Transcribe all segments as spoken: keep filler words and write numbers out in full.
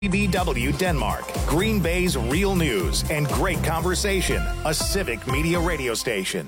B B W Denmark, Green Bay's real news and great conversation, a Civic Media radio station.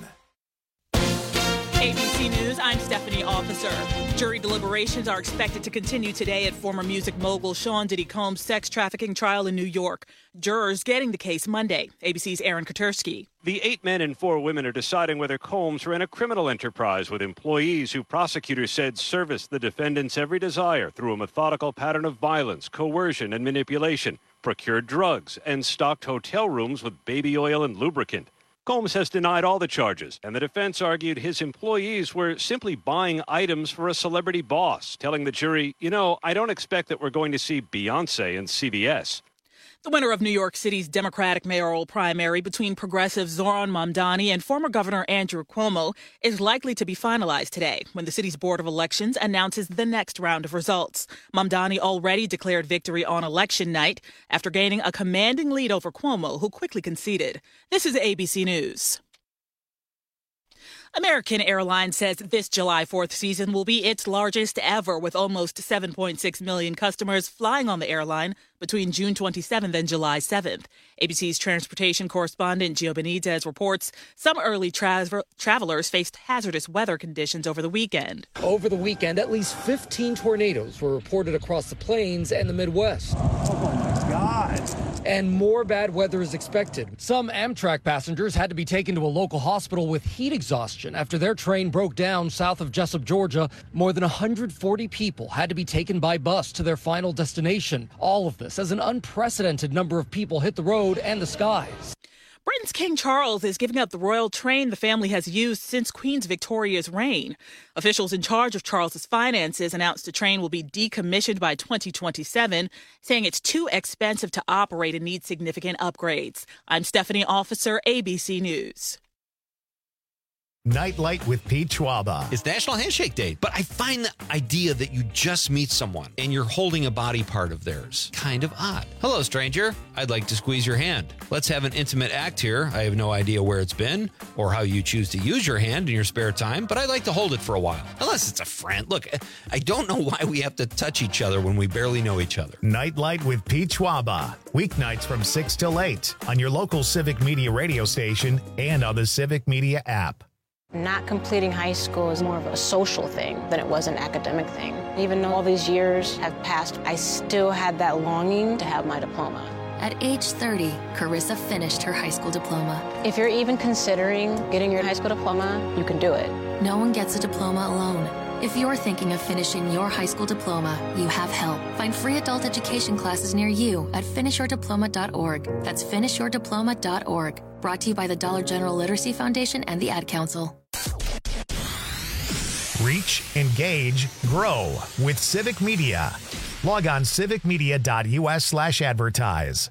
A B C News, I'm Stephanie Officer. Jury deliberations are expected to continue today at former music mogul Sean Diddy Combs' sex trafficking trial in New York. Jurors getting the case Monday. A B C's Aaron Katersky. The eight men and four women are deciding whether Combs ran a criminal enterprise with employees who prosecutors said serviced the defendant's every desire through a methodical pattern of violence, coercion, and manipulation, procured drugs, and stocked hotel rooms with baby oil and lubricant. Combs has denied all the charges, and the defense argued his employees were simply buying items for a celebrity boss, telling the jury, you know, I don't expect that we're going to see Beyonce in C V S. The winner of New York City's Democratic mayoral primary between progressive Zohran Mamdani and former Governor Andrew Cuomo is likely to be finalized today when the city's Board of Elections announces the next round of results. Mamdani already declared victory on election night after gaining a commanding lead over Cuomo, who quickly conceded. This is A B C News. American Airlines says this July fourth season will be its largest ever, with almost seven point six million customers flying on the airline between June twenty-seventh and July seventh. A B C's transportation correspondent Gio Benitez reports some early tra- travelers faced hazardous weather conditions over the weekend. Over the weekend, at least fifteen tornadoes were reported across the plains and the Midwest. Oh, my God. And more bad weather is expected. Some Amtrak passengers had to be taken to a local hospital with heat exhaustion after their train broke down south of Jessup, Georgia. More than one hundred forty people had to be taken by bus to their final destination. All of this as an unprecedented number of people hit the road and the skies. Britain's King Charles is giving up the royal train the family has used since Queen Victoria's reign. Officials in charge of Charles's finances announced the train will be decommissioned by twenty twenty-seven, saying it's too expensive to operate and needs significant upgrades. I'm Stephanie Officer, A B C News. Nightlight with Pete Schwaba. It's National Handshake Day, but I find the idea that you just meet someone and you're holding a body part of theirs kind of odd. Hello, stranger. I'd like to squeeze your hand. Let's have an intimate act here. I have no idea where it's been or how you choose to use your hand in your spare time, but I'd like to hold it for a while. Unless it's a friend. Look, I don't know why we have to touch each other when we barely know each other. Nightlight with Pete Schwaba. Weeknights from six till eight on your local Civic Media radio station and on the Civic Media app. Not completing high school is more of a social thing than it was an academic thing. Even though all these years have passed, I still had that longing to have my diploma. At age thirty, Carissa finished her high school diploma. If you're even considering getting your high school diploma, you can do it. No one gets a diploma alone. If you're thinking of finishing your high school diploma, you have help. Find free adult education classes near you at finish your diploma dot org. That's finish your diploma dot org. Brought to you by the Dollar General Literacy Foundation and the Ad Council. Reach, engage, grow with Civic Media. Log on civic media dot u s slash advertise.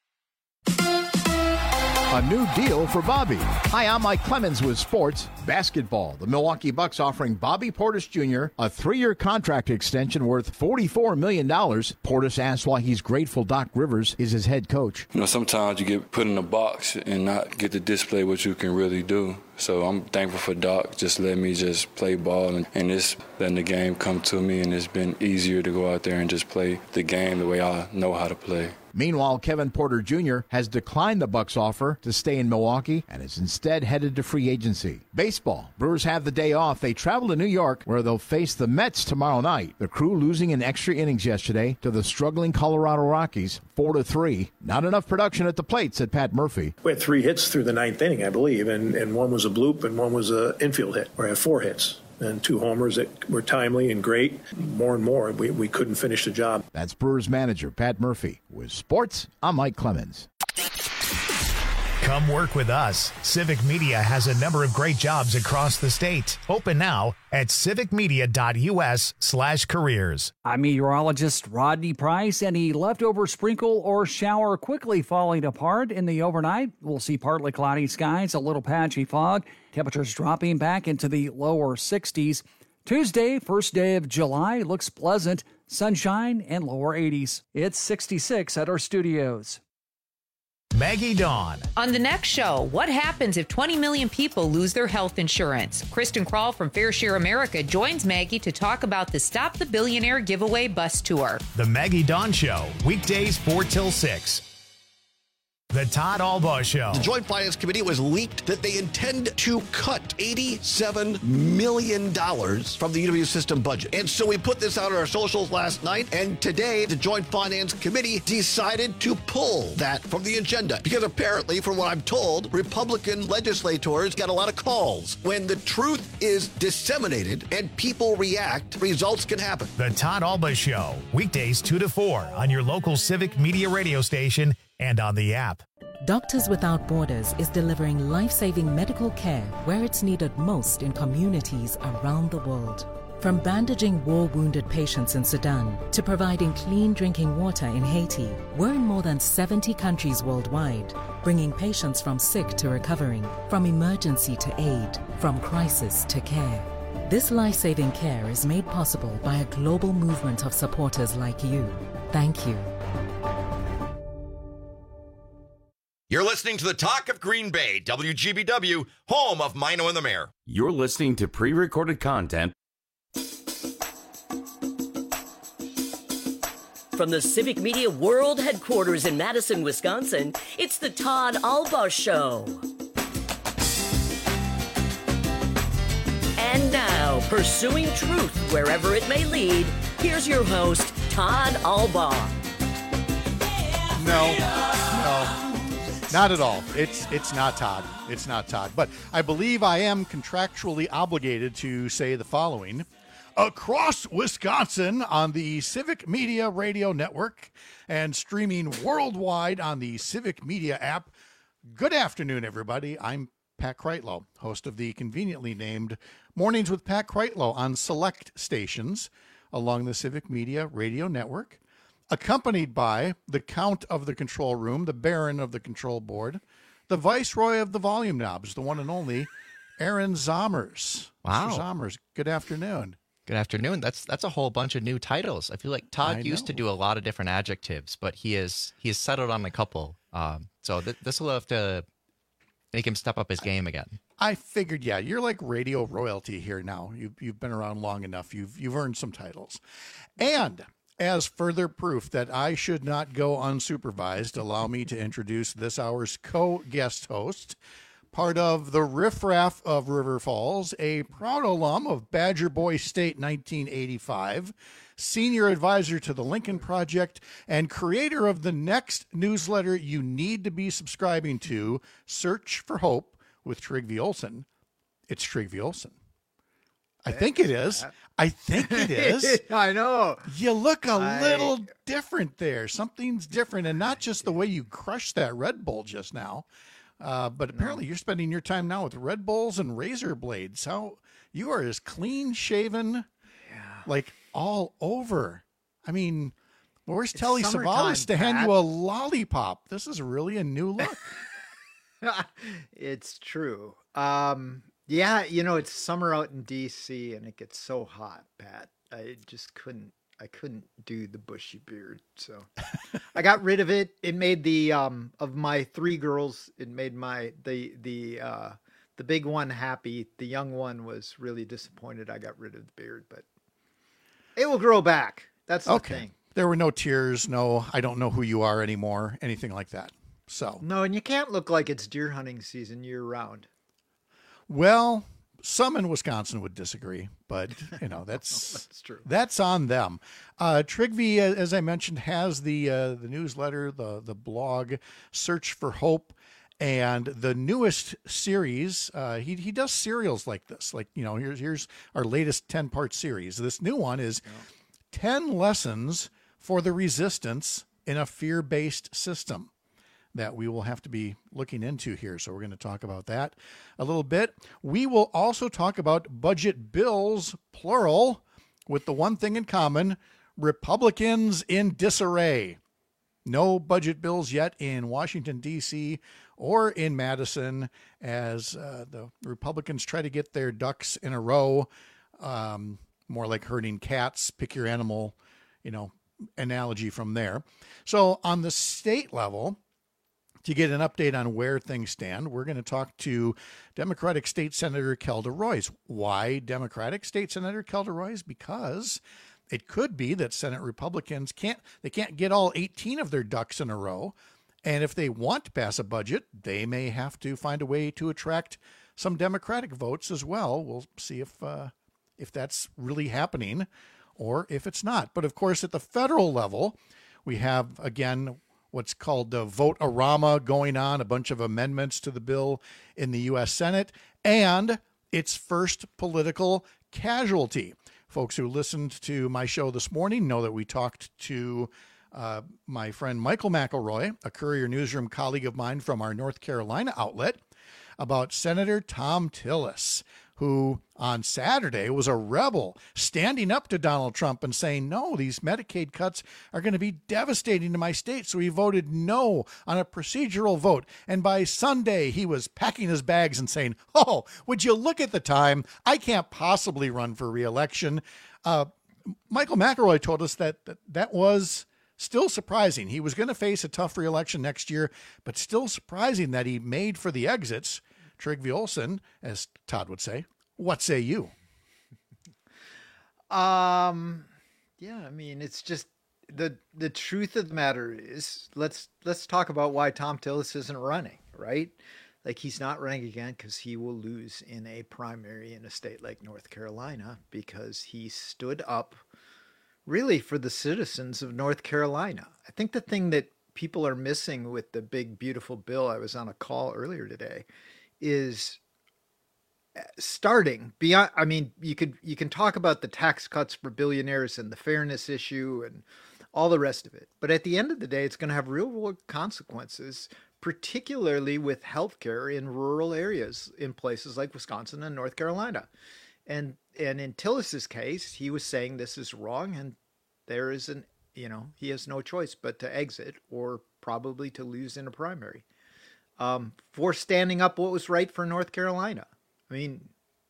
A new deal for Bobby. Hi, I'm Mike Clemens with sports basketball. The Milwaukee Bucks offering Bobby Portis Junior a three-year contract extension worth forty-four million dollars. Portis asks why he's grateful Doc Rivers is his head coach. You know, sometimes you get put in a box and not get to display what you can really do. So I'm thankful for Doc just letting me just play ball and, and just letting the game come to me, and it's been easier to go out there and just play the game the way I know how to play. Meanwhile, Kevin Porter Junior has declined the Bucks' offer to stay in Milwaukee and is instead headed to free agency. Baseball. Brewers have the day off. They travel to New York, where they'll face the Mets tomorrow night. The Crew losing in extra innings yesterday to the struggling Colorado Rockies, four to three. Not enough production at the plate, said Pat Murphy. We had three hits through the ninth inning, I believe, and, and one was a bloop and one was an infield hit, where I had four hits. And two homers that were timely and great. More and more, we, we couldn't finish the job. That's Brewers manager Pat Murphy. With sports, I'm Mike Clemens. Come work with us. Civic Media has a number of great jobs across the state. Open now at civic media dot u s slash careers. I'm meteorologist Rodney Price. Any leftover sprinkle or shower quickly falling apart in the overnight. We'll see partly cloudy skies, a little patchy fog. Temperatures dropping back into the lower sixties. Tuesday, first day of July, looks pleasant. Sunshine and lower eighties. It's sixty-six at our studios. Maggie Dawn. On the next show, what happens if twenty million people lose their health insurance? Kristen Krall from Fair Share America joins Maggie to talk about the Stop the Billionaire giveaway bus tour. The Maggie Dawn Show, weekdays four till six. The Todd Albaugh Show. The Joint Finance Committee was leaked that they intend to cut eighty-seven million dollars from the U W system budget. And so we put this out on our socials last night, and today the Joint Finance Committee decided to pull that from the agenda. Because apparently, from what I'm told, Republican legislators got a lot of calls. When the truth is disseminated and people react, results can happen. The Todd Albaugh Show, weekdays two to four on your local Civic Media radio station and on the app. Doctors Without Borders is delivering life-saving medical care where it's needed most in communities around the world. From bandaging war-wounded patients in Sudan to providing clean drinking water in Haiti, we're in more than seventy countries worldwide, bringing patients from sick to recovering, from emergency to aid, from crisis to care. This life-saving care is made possible by a global movement of supporters like you. Thank you. You're listening to the Talk of Green Bay, W G B W, home of Mino and the Mayor. You're listening to pre-recorded content. From the Civic Media World Headquarters in Madison, Wisconsin, it's the Todd Albaugh Show. And now, pursuing truth wherever it may lead, here's your host, Todd Albaugh. No, no. Not at all. It's it's not Todd. It's not Todd. But I believe I am contractually obligated to say the following. Across Wisconsin on the Civic Media Radio Network and streaming worldwide on the Civic Media app. Good afternoon, everybody. I'm Pat Kreitlow, host of the conveniently named Mornings with Pat Kreitlow on select stations along the Civic Media Radio Network, accompanied by the Count of the Control Room, the Baron of the Control Board, the Viceroy of the Volume Knobs, the one and only Aaron Zommers. Wow. Mister Zommers, good afternoon. Good afternoon. That's that's a whole bunch of new titles. I feel like Todd I used know. to do a lot of different adjectives, but he is he has settled on a couple. Um, so th- this will have to make him step up his game again. I figured, yeah, you're like radio royalty here now. You've, you've been around long enough. You've, you've earned some titles. And as further proof that I should not go unsupervised, allow me to introduce this hour's co-guest host, part of the riffraff of River Falls, a proud alum of Badger Boy State nineteen eighty-five, senior advisor to the Lincoln Project, and creator of the next newsletter you need to be subscribing to, Search for Hope with Trygve Olsen. It's Trygve Olsen. I think it is. I think it is. I know. You look a I... little different there. Something's different, and not just the way you crushed that Red Bull just now, uh, but apparently you're spending your time now with Red Bulls and razor blades. How you are as clean shaven, yeah. like all over. I mean, where's it's Telly Savalas to hand you a lollipop? This is really a new look. It's true. Um, Yeah, you know, it's summer out in D C and it gets so hot, Pat. I just couldn't I couldn't do the bushy beard. So I got rid of it. It made the um of my three girls, it made my the the uh the big one happy. The young one was really disappointed I got rid of the beard, but it will grow back. That's the okay. thing. There were no tears, no I don't know who you are anymore, anything like that. So no, and you can't look like it's deer hunting season year round. Well, some in Wisconsin would disagree, but you know that's that's true. That's on them. Uh, Trygve, as I mentioned, has the uh, the newsletter, the the blog, Search for Hope, and the newest series. Uh, he he does serials like this, like you know here's here's our latest ten part series. This new one is yeah. ten lessons for the resistance in a fear based system that we will have to be looking into here. So we're going to talk about that a little bit. We will also talk about budget bills, plural, with the one thing in common, Republicans in disarray. No budget bills yet in Washington, D C or in Madison as uh, the Republicans try to get their ducks in a row, um, more like herding cats, pick your animal, you know, analogy from there. So on the state level, To get an update on where things stand, we're going to talk to Democratic State Senator Kelda Roys. Why Democratic State Senator Kelda Roys? Because it could be that Senate Republicans can't they can't get all eighteen of their ducks in a row. And if they want to pass a budget, they may have to find a way to attract some Democratic votes as well. We'll see if uh, if that's really happening or if it's not. But of course, at the federal level, we have, again, what's called the vote-a-rama going on, a bunch of amendments to the bill in the U S Senate, and its first political casualty. Folks who listened to my show this morning know that we talked to uh, my friend Michael McElroy, a Courier Newsroom colleague of mine from our North Carolina outlet, about Senator Thom Tillis, who on Saturday was a rebel, standing up to Donald Trump and saying, no, these Medicaid cuts are going to be devastating to my state. So he voted no on a procedural vote. And by Sunday, he was packing his bags and saying, oh, would you look at the time? I can't possibly run for re-election. Uh, Michael McElroy told us that that, that was still surprising. He was going to face a tough re-election next year, but still surprising that he made for the exits. Trygve Olsen, as Todd would say. What say you? Um, yeah, I mean, it's just the the truth of the matter is, let's let's talk about why Thom Tillis isn't running, right? Like, he's not running again because he will lose in a primary in a state like North Carolina, because he stood up really for the citizens of North Carolina. I think the thing that people are missing with the big, beautiful bill, I was on a call earlier today, is starting beyond. I mean, you could you can talk about the tax cuts for billionaires and the fairness issue and all the rest of it, but at the end of the day, it's going to have real world consequences, particularly with healthcare in rural areas in places like Wisconsin and North Carolina. And and in Tillis's case, he was saying this is wrong, and there is an you know he has no choice but to exit or probably to lose in a primary. Um, for standing up what was right for North Carolina. I mean,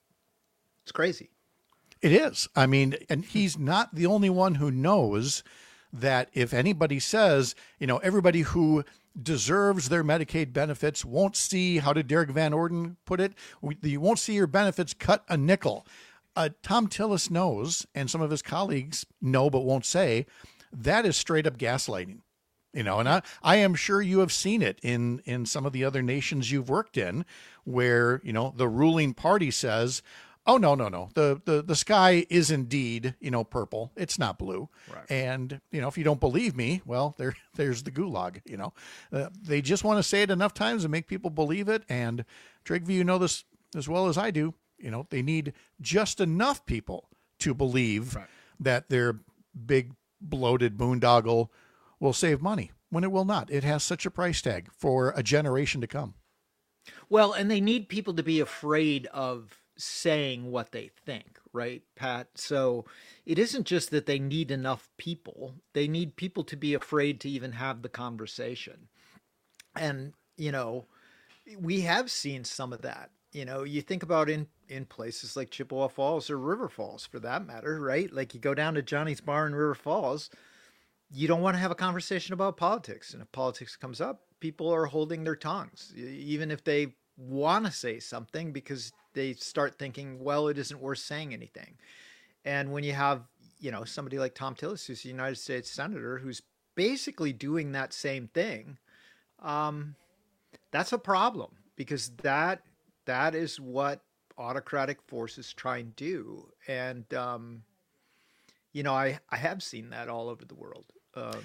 it's crazy. It is. I mean, and he's not the only one who knows that if anybody says, you know, everybody who deserves their Medicaid benefits won't see, how did Derek Van Orden put it? You won't see your benefits cut a nickel. Uh, Thom Tillis knows, and some of his colleagues know but won't say, that is straight up gaslighting. You know, and I, I am sure you have seen it in, in some of the other nations you've worked in where, you know, the ruling party says, oh, no, no, no, the, the, the sky is indeed, you know, purple. It's not blue. Right. And, you know, if you don't believe me, well, there, there's the gulag, you know. Uh, they just want to say it enough times to make people believe it. And Trygve, you know this as well as I do. You know, they need just enough people to believe right. that their big bloated boondoggle will save money when it will not. It has such a price tag for a generation to come. Well, and they need people to be afraid of saying what they think, right, Pat? So it isn't just that they need enough people. They need people to be afraid to even have the conversation. And, you know, we have seen some of that. You know, you think about in, in places like Chippewa Falls or River Falls, for that matter, right? Like, you go down to Johnny's Bar in River Falls, you don't want to have a conversation about politics. And if politics comes up, people are holding their tongues, even if they want to say something, because they start thinking, well, it isn't worth saying anything. And when you have, you know, somebody like Thom Tillis, who's a United States Senator, who's basically doing that same thing, um, that's a problem, because that that is what autocratic forces try and do. And, um, you know, I, I have seen that all over the world. Um,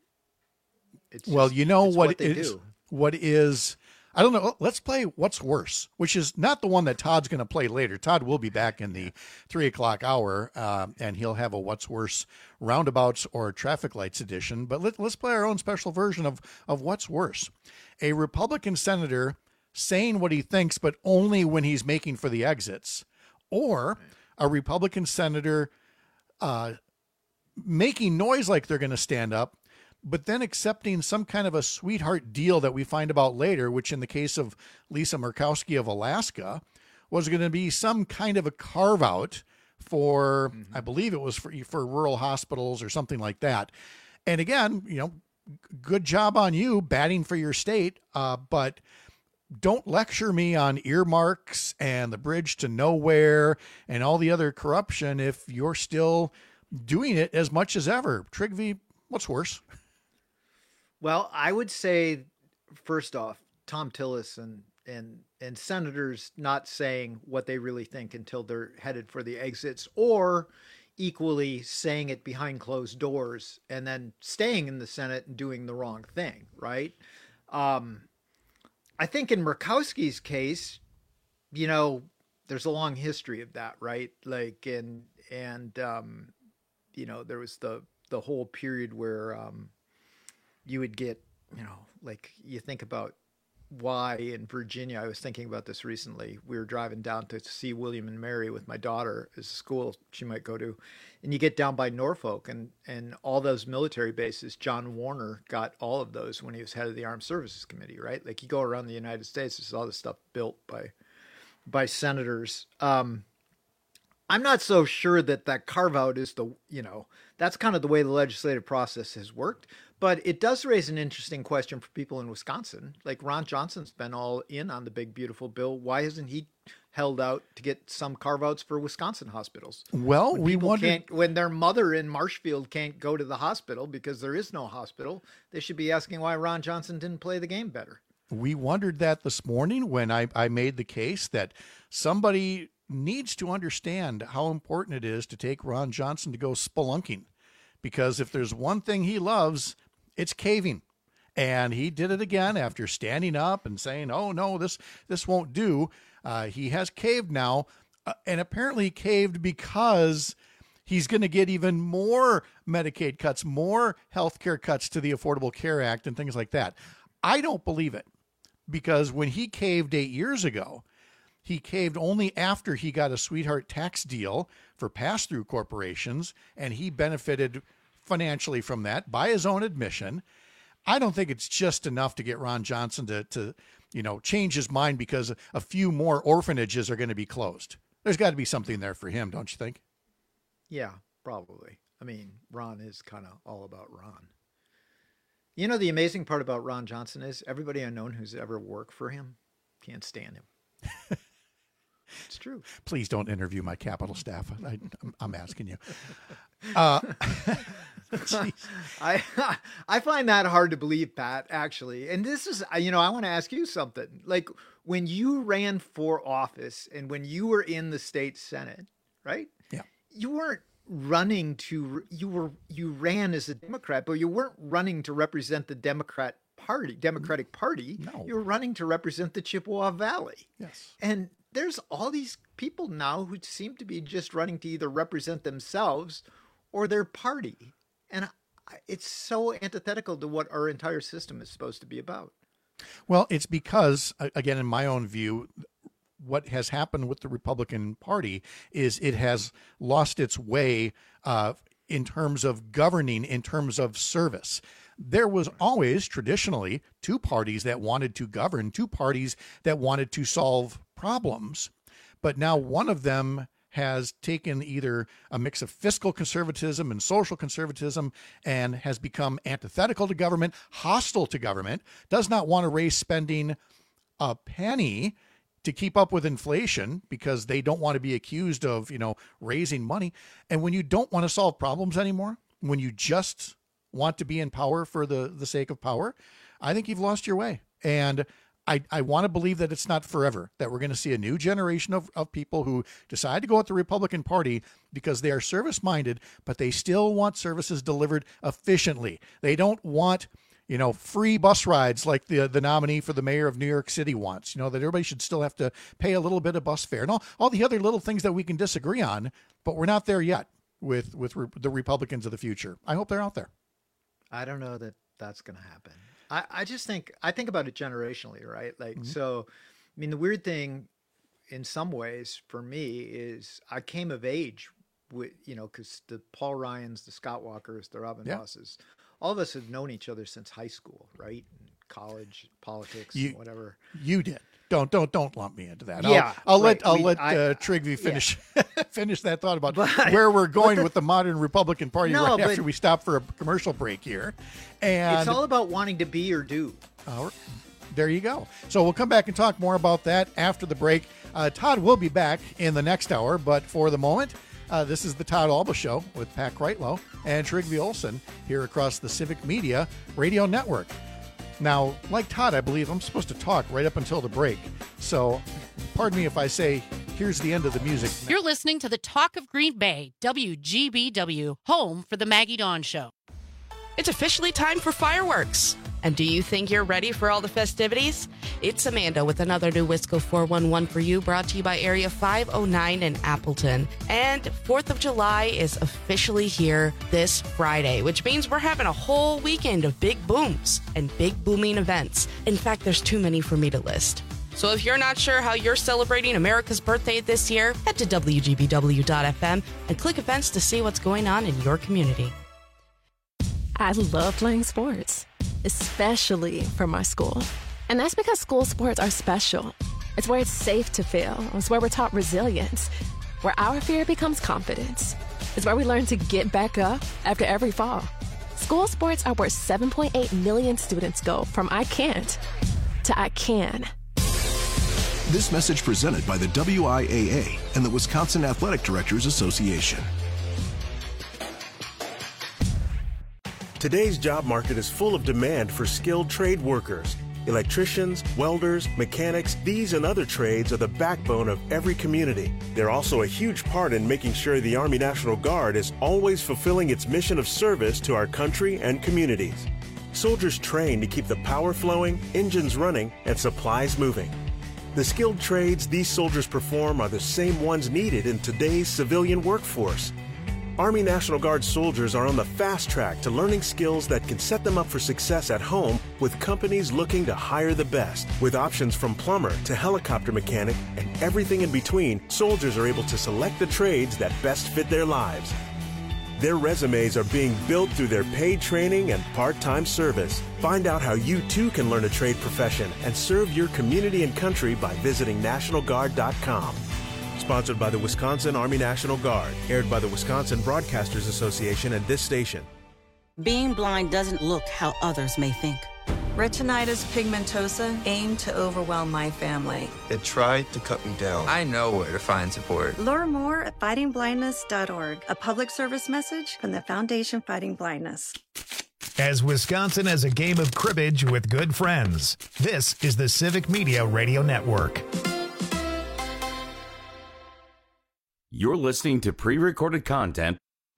it's well, just, you know what, what they is, do. what is, I don't know. Let's play What's Worse, which is not the one that Todd's going to play later. Todd will be back in the three o'clock hour, uh, and he'll have a What's Worse roundabouts or traffic lights edition. But let, let's play our own special version of, of What's Worse. A Republican senator saying what he thinks, but only when he's making for the exits, or a Republican senator uh, making noise like they're going to stand up, but then accepting some kind of a sweetheart deal that we find about later, which in the case of Lisa Murkowski of Alaska, was going to be some kind of a carve out for, mm-hmm. I believe it was for, for rural hospitals or something like that. And again, you know, good job on you batting for your state. Uh, but don't lecture me on earmarks and the bridge to nowhere and all the other corruption if you're still doing it as much as ever. Trygve, what's worse? Well, I would say, first off, Tom Tillis and and and senators not saying what they really think until they're headed for the exits, or equally saying it behind closed doors and then staying in the Senate and doing the wrong thing, right? Um, I think in Murkowski's case, you know, there's a long history of that, right? Like, and, and, um, you know, there was the, the whole period where, um, you would get, you know, like you think about why in Virginia, I was thinking about this recently. We were driving down to see William and Mary with my daughter as a school she might go to. And you get down by Norfolk and, and all those military bases, John Warner got all of those when he was head of the Armed Services Committee, right? Like you go around the United States, there's all this stuff built by, by senators. Um, I'm not so sure that that carve out is the, you know, that's kind of the way the legislative process has worked. But it does raise an interesting question for people in Wisconsin. Like Ron Johnson's been all in on the big, beautiful bill. Why hasn't he held out to get some carve outs for Wisconsin hospitals? Well, when we wondered can't, when their mother in Marshfield can't go to the hospital because there is no hospital, they should be asking why Ron Johnson didn't play the game better. We wondered that this morning when I, I made the case that somebody needs to understand how important it is to take Ron Johnson to go spelunking. Because if there's one thing he loves, it's caving. And he did it again after standing up and saying, oh, no, this this won't do. Uh, he has caved now, uh, and apparently caved because he's going to get even more Medicaid cuts, more health care cuts to the Affordable Care Act and things like that. I don't believe it, because when he caved eight years ago, he caved only after he got a sweetheart tax deal for pass-through corporations, and he benefited financially from that by his own admission. I don't think it's just enough to get Ron Johnson to, to you know, change his mind because a few more orphanages are going to be closed. There's got to be something there for him, don't you think? Yeah, probably. I mean, Ron is kind of all about Ron. You know, the amazing part about Ron Johnson is everybody I've known who's ever worked for him can't stand him. It's true. Please don't interview my Capitol staff. I, I'm, I'm asking you. Uh, I I find that hard to believe, Pat, actually. And this is, you know, I want to ask you something. Like when you ran for office and when you were in the state Senate, right? Yeah. You weren't running to, you were, you ran as a Democrat, but you weren't running to represent the Democrat Party, Democratic Party. No. You were running to represent the Chippewa Valley. Yes. And there's all these people now who seem to be just running to either represent themselves or their party. And it's so antithetical to what our entire system is supposed to be about. Well, it's because, again, in my own view, what has happened with the Republican Party is it has lost its way uh, in terms of governing, in terms of service. There was always traditionally two parties that wanted to govern, two parties that wanted to solve problems. But now one of them has taken either a mix of fiscal conservatism and social conservatism and has become antithetical to government, hostile to government, does not want to raise spending a penny to keep up with inflation because they don't want to be accused of, you know, raising money. And when you don't want to solve problems anymore, when you just want to be in power for the, the sake of power, I think you've lost your way. And I, I want to believe that it's not forever, that we're going to see a new generation of, of people who decide to go with the Republican Party because they are service-minded, but they still want services delivered efficiently. They don't want, you know, free bus rides like the the nominee for the mayor of New York City wants, you know, that everybody should still have to pay a little bit of bus fare and all, all the other little things that we can disagree on, but we're not there yet with, with re- the Republicans of the future. I hope they're out there. I don't know that that's going to happen. I, I just think, I think about it generationally, right? Like, mm-hmm. so, I mean, the weird thing in some ways for me is I came of age with, you know, because the Paul Ryans, the Scott Walkers, the Robin yeah. Bosses, all of us have known each other since high school, right? college politics, You- whatever. You did. Don't don't don't lump me into that. Yeah, I'll, I'll right. let I'll We- let I- uh, Trigby finish finish that thought about But- where we're going but the- with the modern Republican Party No, right but- after we stop for a commercial break here. And It's all about wanting to be or do. Uh, there you go. So we'll come back and talk more about that after the break. Uh, Todd will be back in the next hour, but for the moment, uh, this is the Todd Alba Show with Pat Kreitlow and Trigby Olson here across the Civic Media Radio Network. Now, like Todd, I believe I'm supposed to talk right up until the break. So pardon me if I say, here's the end of the music. You're listening to the Talk of Green Bay, W G B W, home for the Maggie Dawn Show. It's officially time for fireworks. And do you think you're ready for all the festivities? It's Amanda with another new Wisco four one one for you, brought to you by Area five oh nine in Appleton. And fourth of July is officially here this Friday, which means we're having a whole weekend of big booms and big booming events. In fact, there's too many for me to list. So if you're not sure how you're celebrating America's birthday this year, head to W G B W dot F M and click events to see what's going on in your community. I love playing sports, especially for my school. And that's because school sports are special. It's where it's safe to fail. It's where we're taught resilience, where our fear becomes confidence. It's where we learn to get back up after every fall. School sports are where seven point eight million students go from I can't to I can. This message presented by the W I A A and the Wisconsin Athletic Directors Association. Today's job market is full of demand for skilled trade workers. Electricians, welders, mechanics, these and other trades are the backbone of every community. They're also a huge part in making sure the Army National Guard is always fulfilling its mission of service to our country and communities. Soldiers train to keep the power flowing, engines running, and supplies moving. The skilled trades these soldiers perform are the same ones needed in today's civilian workforce. Army National Guard soldiers are on the fast track to learning skills that can set them up for success at home with companies looking to hire the best. With options from plumber to helicopter mechanic and everything in between, soldiers are able to select the trades that best fit their lives. Their resumes are being built through their paid training and part-time service. Find out how you too can learn a trade profession and serve your community and country by visiting National Guard dot com. Sponsored by the Wisconsin Army National Guard. Aired by the Wisconsin Broadcasters Association and this station. Being blind doesn't look how others may think. Retinitis pigmentosa aimed to overwhelm my family. It tried to cut me down. I know where to find support. Learn more at fighting blindness dot org, a public service message from the Foundation Fighting Blindness. As Wisconsin has a game of cribbage with good friends, this is the Civic Media Radio Network. You're listening to pre-recorded content.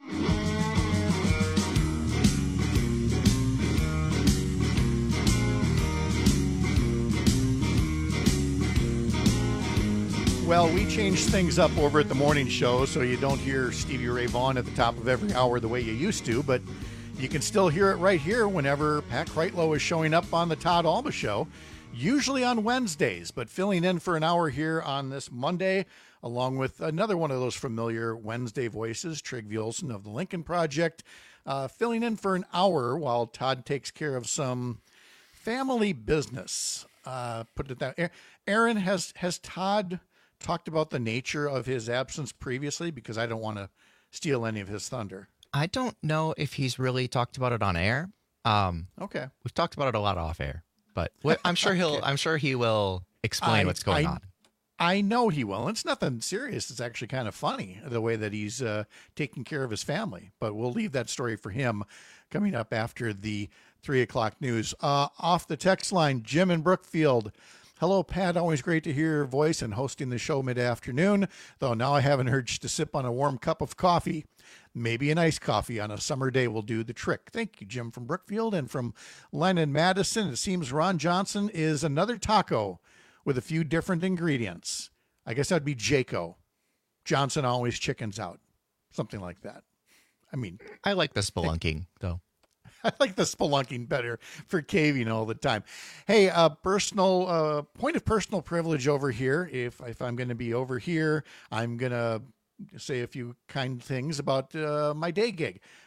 Well, we changed things up over at the morning show, so you don't hear Stevie Ray Vaughan at the top of every hour the way you used to, but you can still hear it right here whenever Pat Kreitlow is showing up on the Todd Alba Show, usually on Wednesdays, but filling in for an hour here on this Monday, along with another one of those familiar Wednesday voices, Trigby Olson of the Lincoln Project, uh, filling in for an hour while Todd takes care of some family business. Uh, put it down. Aaron, has has Todd talked about the nature of his absence previously? Because I don't want to steal any of his thunder. I don't know if he's really talked about it on air. Um, okay, we've talked about it a lot off air, but I'm sure he'll. okay. I'm sure he will explain I, what's going I, on. I know he will. It's nothing serious. It's actually kind of funny the way that he's uh, taking care of his family. But we'll leave that story for him coming up after the three o'clock news. Uh, off the text line, Jim in Brookfield. Hello, Pat. Always great to hear your voice and hosting the show mid-afternoon, though now I have an urge to sip on a warm cup of coffee. Maybe an iced coffee on a summer day will do the trick. Thank you, Jim from Brookfield. And from Len in Madison, it seems Ron Johnson is another taco with a few different ingredients. I guess that'd be Jayco. Johnson always chickens out. Something like that. I mean, I like the spelunking, though. I like the spelunking better for caving all the time. Hey, uh, personal uh, point of personal privilege over here. If if I'm going to be over here, I'm going to say a few kind things about uh, my day gig.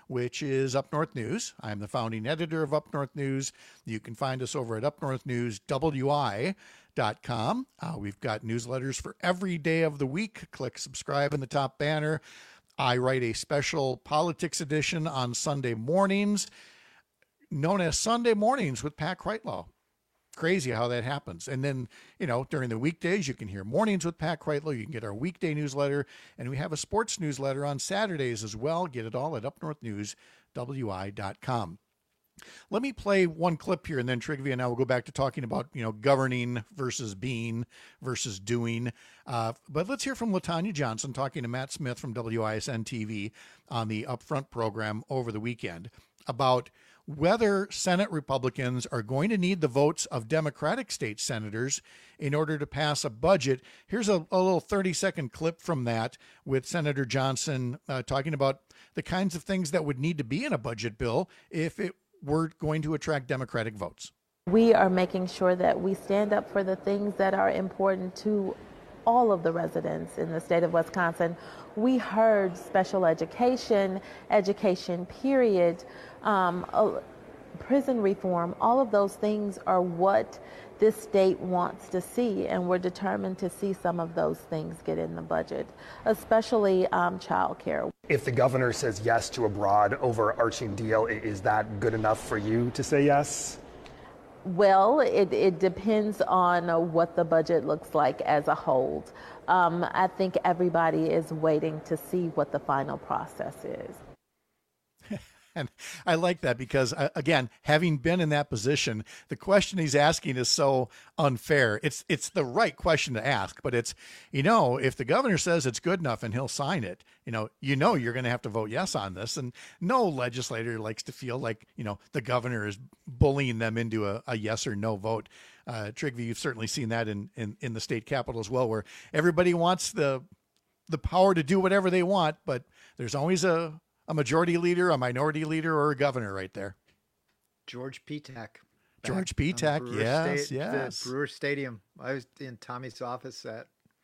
which is Up North News. I'm the founding editor of Up North News. You can find us over at up north news w i dot com. Uh, we've got newsletters for every day of the week. Click subscribe in the top banner. I write a special politics edition on Sunday mornings, known as Sunday Mornings with Pat Kreitlow. Crazy how that happens. And then, you know, during the weekdays, you can hear Mornings with Pat Kreitlow. You can get our weekday newsletter, and we have a sports newsletter on Saturdays as well. Get it all at up north news w i dot com. Let me play one clip here, and then Trygve and I will go back to talking about, you know, governing versus being versus doing. Uh, but let's hear from LaTanya Johnson talking to Matt Smith from W I S N T V on the Upfront program over the weekend about whether Senate Republicans are going to need the votes of Democratic state senators in order to pass a budget. Here's a, a little thirty-second clip from that with Senator Johnson uh, talking about the kinds of things that would need to be in a budget bill if it were going to attract Democratic votes. We are making sure that we stand up for the things that are important to all of the residents in the state of Wisconsin. We heard special education, education period, um, uh, prison reform, all of those things are what this state wants to see, and we're determined to see some of those things get in the budget, especially um, child care. If the governor says yes to a broad overarching deal, is that good enough for you to say yes? Well, it, it depends on uh, what the budget looks like as a whole. Um, I think everybody is waiting to see what the final process is. And I like that because, uh, again, having been in that position, the question he's asking is so unfair. It's it's the right question to ask, but it's, you know, if the governor says it's good enough and he'll sign it, you know, you know you're going to have to vote yes on this. And no legislator likes to feel like, you know, the governor is bullying them into a, a yes or no vote. Uh, Trygve, you've certainly seen that in, in, in the state capitol as well, where everybody wants the the power to do whatever they want, but there's always a a majority leader, a minority leader, or a governor right there. George Petak. George Petak, yes, Sta- yes. The Brewer Stadium. I was in Tommy's office at,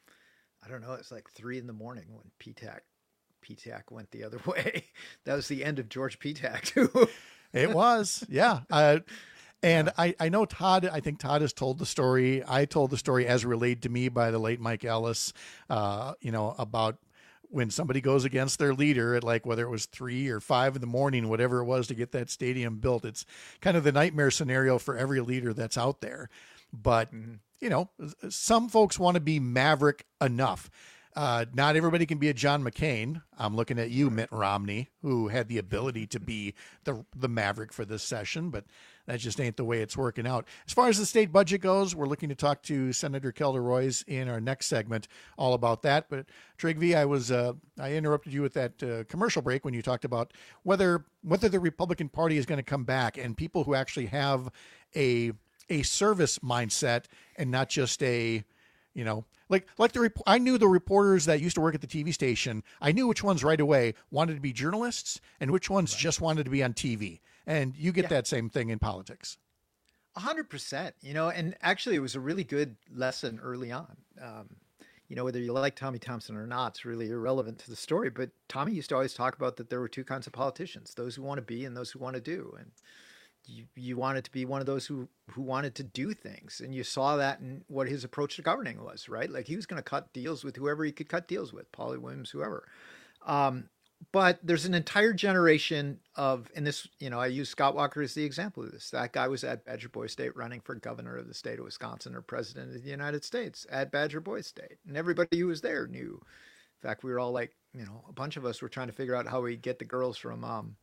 I don't know, it's like three in the morning when Petak, Petak went the other way. That was the end of George Petak, too. It was, yeah. Uh, and I, I know Todd, I think Todd has told the story. I told the story as relayed to me by the late Mike Ellis, uh, you know, about when somebody goes against their leader at, like, whether it was three or five in the morning, whatever it was to get that stadium built. It's kind of the nightmare scenario for every leader that's out there. But, mm-hmm. you know, some folks want to be maverick enough. Uh, not everybody can be a John McCain. I'm looking at you, Mitt Romney, who had the ability to be the the maverick for this session, but that just ain't the way it's working out. As far as the state budget goes, we're looking to talk to Senator Kelda Roys in our next segment all about that. But Trygve, I was uh, I interrupted you with that uh, commercial break when you talked about whether whether the Republican Party is going to come back, and people who actually have a a service mindset and not just a, you know, like like the rep- I knew the reporters that used to work at the T V station. I knew which ones right away wanted to be journalists and which ones right. just wanted to be on T V. And you get yeah. that same thing in politics. A hundred percent, you know, and actually it was a really good lesson early on. Um, you know, whether you like Tommy Thompson or not, it's really irrelevant to the story. But Tommy used to always talk about that there were two kinds of politicians, those who want to be and those who want to do. And you, you wanted to be one of those who, who wanted to do things. And you saw that in what his approach to governing was, right? Like he was going to cut deals with whoever he could cut deals with, Polly Williams, whoever. Um, But there's an entire generation of, and this, you know, I use Scott Walker as the example of this. That guy was at Badger Boy State running for governor of the state of Wisconsin or president of the United States at Badger Boy State. And everybody who was there knew. In fact, we were all like, you know, a bunch of us were trying to figure out how we get the girls from um,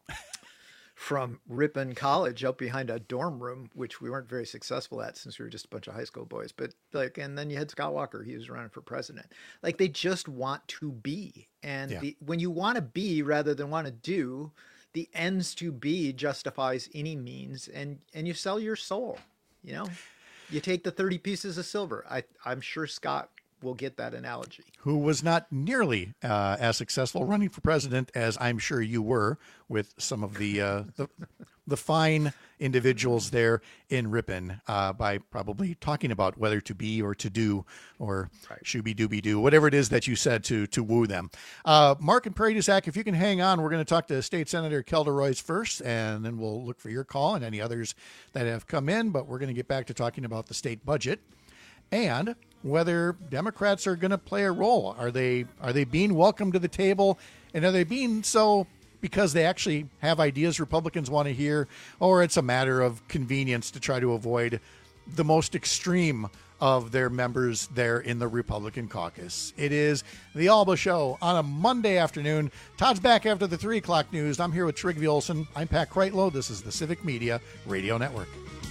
from Ripon College up behind a dorm room, which we weren't very successful at since we were just a bunch of high school boys. But like, and then you had Scott Walker, he was running for president. Like they just want to be. And yeah. the, when you want to be rather than want to do, the ends to be justifies any means, and, and you sell your soul, you know, you take the thirty pieces of silver. I, I'm sure Scott we'll get that analogy. Who was not nearly uh, as successful running for president as I'm sure you were with some of the uh, the, the fine individuals there in Ripon uh, by probably talking about whether to be or to do or right. shooby dooby doo, whatever it is that you said to to woo them. Uh, Mark and Prairie du Sac, if you can hang on, we're going to talk to State Senator Kelda Roys first, and then we'll look for your call and any others that have come in. But we're going to get back to talking about the state budget and whether Democrats are going to play a role. Are they are they being welcomed to the table, and are they being so because they actually have ideas Republicans want to hear, or it's a matter of convenience to try to avoid the most extreme of their members there in the Republican caucus? It is the Alba Show on a Monday afternoon. Todd's back after the three o'clock news. I'm here with Trygve Olsen. I'm Pat Kreitlow. This is the Civic Media Radio Network.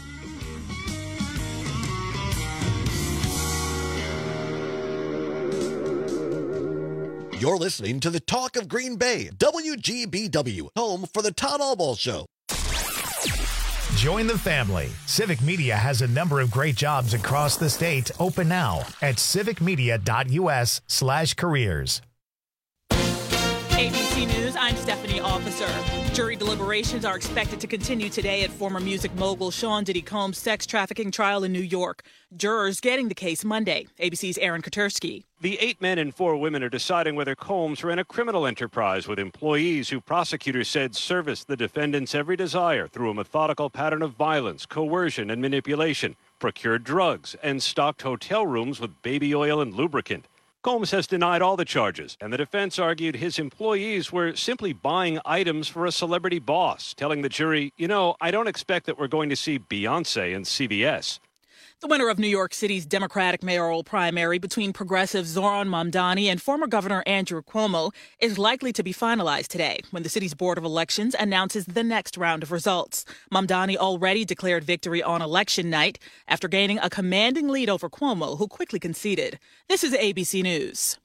You're listening to the Talk of Green Bay, W G B W, home for the Todd Albaugh Show. Join the family. Civic Media has a number of great jobs across the state open now at civicmedia.us slash careers. A B C News, I'm Stephanie Officer. Jury deliberations are expected to continue today at former music mogul Sean Diddy Combs' sex trafficking trial in New York. Jurors getting the case Monday. A B C's Aaron Katersky. The eight men and four women are deciding whether Combs ran a criminal enterprise with employees who prosecutors said serviced the defendant's every desire through a methodical pattern of violence, coercion, and manipulation, procured drugs, and stocked hotel rooms with baby oil and lubricant. Combs has denied all the charges, and the defense argued his employees were simply buying items for a celebrity boss, telling the jury, you know, I don't expect that we're going to see Beyonce in C V S. The winner of New York City's Democratic mayoral primary between progressive Zoran Mamdani and former Governor Andrew Cuomo is likely to be finalized today when the city's Board of Elections announces the next round of results. Mamdani already declared victory on election night after gaining a commanding lead over Cuomo, who quickly conceded. This is A B C News.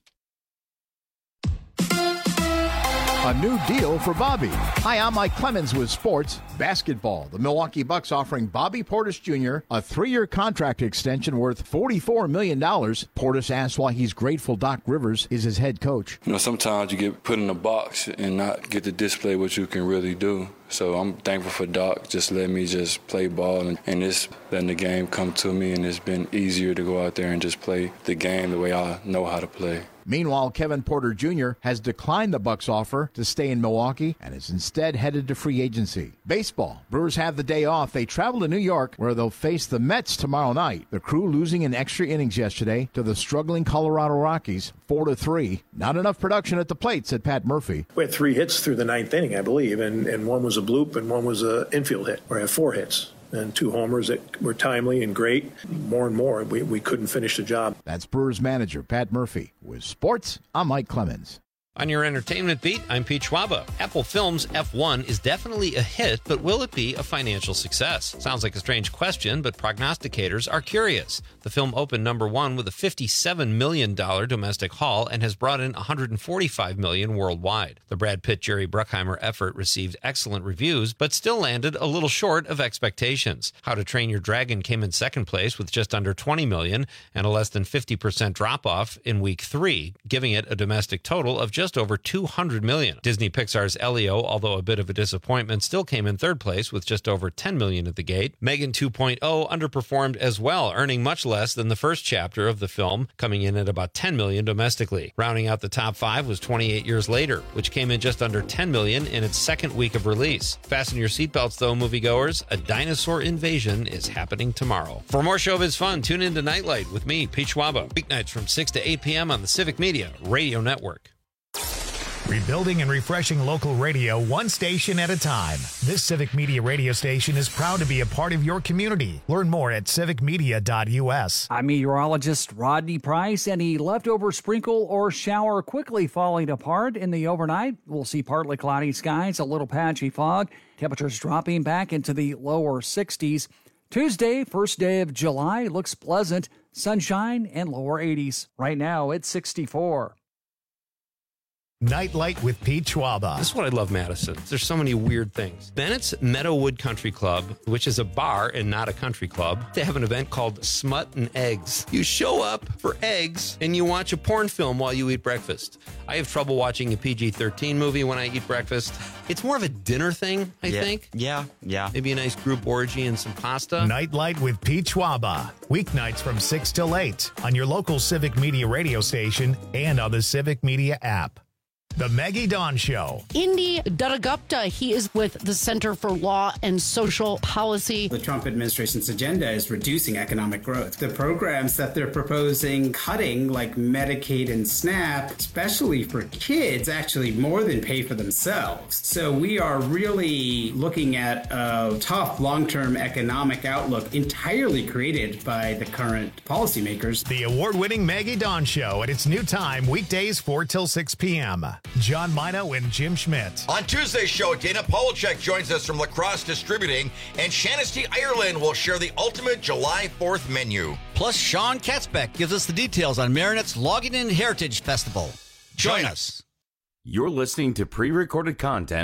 A new deal for Bobby. Hi, I'm Mike Clemens with sports basketball. The Milwaukee Bucks offering Bobby Portis Junior a three-year contract extension worth forty-four million dollars. Portis asks why he's grateful Doc Rivers is his head coach. You know, sometimes you get put in a box and not get to display what you can really do. So I'm thankful for Doc just letting me just play ball and, and just letting the game come to me, and it's been easier to go out there and just play the game the way I know how to play. Meanwhile, Kevin Porter Junior has declined the Bucks' offer to stay in Milwaukee and is instead headed to free agency. Baseball. Brewers have the day off. They travel to New York, where they'll face the Mets tomorrow night. The Crew losing in extra innings yesterday to the struggling Colorado Rockies, four to three. Not enough production at the plate, said Pat Murphy. We had three hits through the ninth inning, I believe, and, and one was a bloop and one was an infield hit. We had four hits and two homers that were timely and great. More and more, we, we couldn't finish the job. That's Brewers manager Pat Murphy. With sports, I'm Mike Clemens. On your entertainment beat, I'm Pete Schwaba. Apple Films' F one is definitely a hit, but will it be a financial success? Sounds like a strange question, but prognosticators are curious. The film opened number one with a fifty-seven million dollars domestic haul and has brought in one hundred forty-five million dollars worldwide. The Brad Pitt-Jerry Bruckheimer effort received excellent reviews, but still landed a little short of expectations. How to Train Your Dragon came in second place with just under twenty million dollars and a less than fifty percent drop-off in week three, giving it a domestic total of just just over two hundred million dollars. Disney Pixar's Elio, although a bit of a disappointment, still came in third place with just over ten million dollars at the gate. Megan two point oh underperformed as well, earning much less than the first chapter of the film, coming in at about ten million dollars domestically. Rounding out the top five was twenty-eight Years Later, which came in just under ten million dollars in its second week of release. Fasten your seatbelts though, moviegoers. A dinosaur invasion is happening tomorrow. For more showbiz fun, tune in to Nightlight with me, Pete Schwaba, weeknights from six to eight p.m. on the Civic Media Radio Network. Rebuilding and refreshing local radio one station at a time. This Civic Media radio station is proud to be a part of your community. Learn more at civic media dot u s. I'm meteorologist Rodney Price. Any leftover sprinkle or shower quickly falling apart in the overnight. We'll see partly cloudy skies, a little patchy fog. Temperatures dropping back into the lower sixties. Tuesday, first day of July, looks pleasant. Sunshine and lower eighties. Right now, it's sixty-four. Nightlight with Pete Schwaba. This is what I love, Madison. There's so many weird things. Bennett's Meadowood Country Club, which is a bar and not a country club, they have an event called Smut and Eggs. You show up for eggs and you watch a porn film while you eat breakfast. I have trouble watching a P G thirteen movie when I eat breakfast. It's more of a dinner thing, I yeah. think. Yeah, yeah. Maybe a nice group orgy and some pasta. Nightlight with Pete Schwaba. Weeknights from six till eight on your local Civic Media radio station and on the Civic Media app. The Maggie Dawn Show. Indy Duttagupta, he is with the Center for Law and Social Policy. The Trump administration's agenda is reducing economic growth. The programs that they're proposing cutting, like Medicaid and SNAP, especially for kids, actually more than pay for themselves. So we are really looking at a tough long-term economic outlook entirely created by the current policymakers. The award-winning Maggie Dawn Show at its new time, weekdays four till six p.m. John Mino and Jim Schmidt. On Tuesday's show, Dana Polachek joins us from Lacrosse Distributing, and Shanasty Ireland will share the ultimate July fourth menu. Plus, Sean Katzbeck gives us the details on Marinette's Logging In Heritage Festival. Join us. You're listening to pre-recorded content.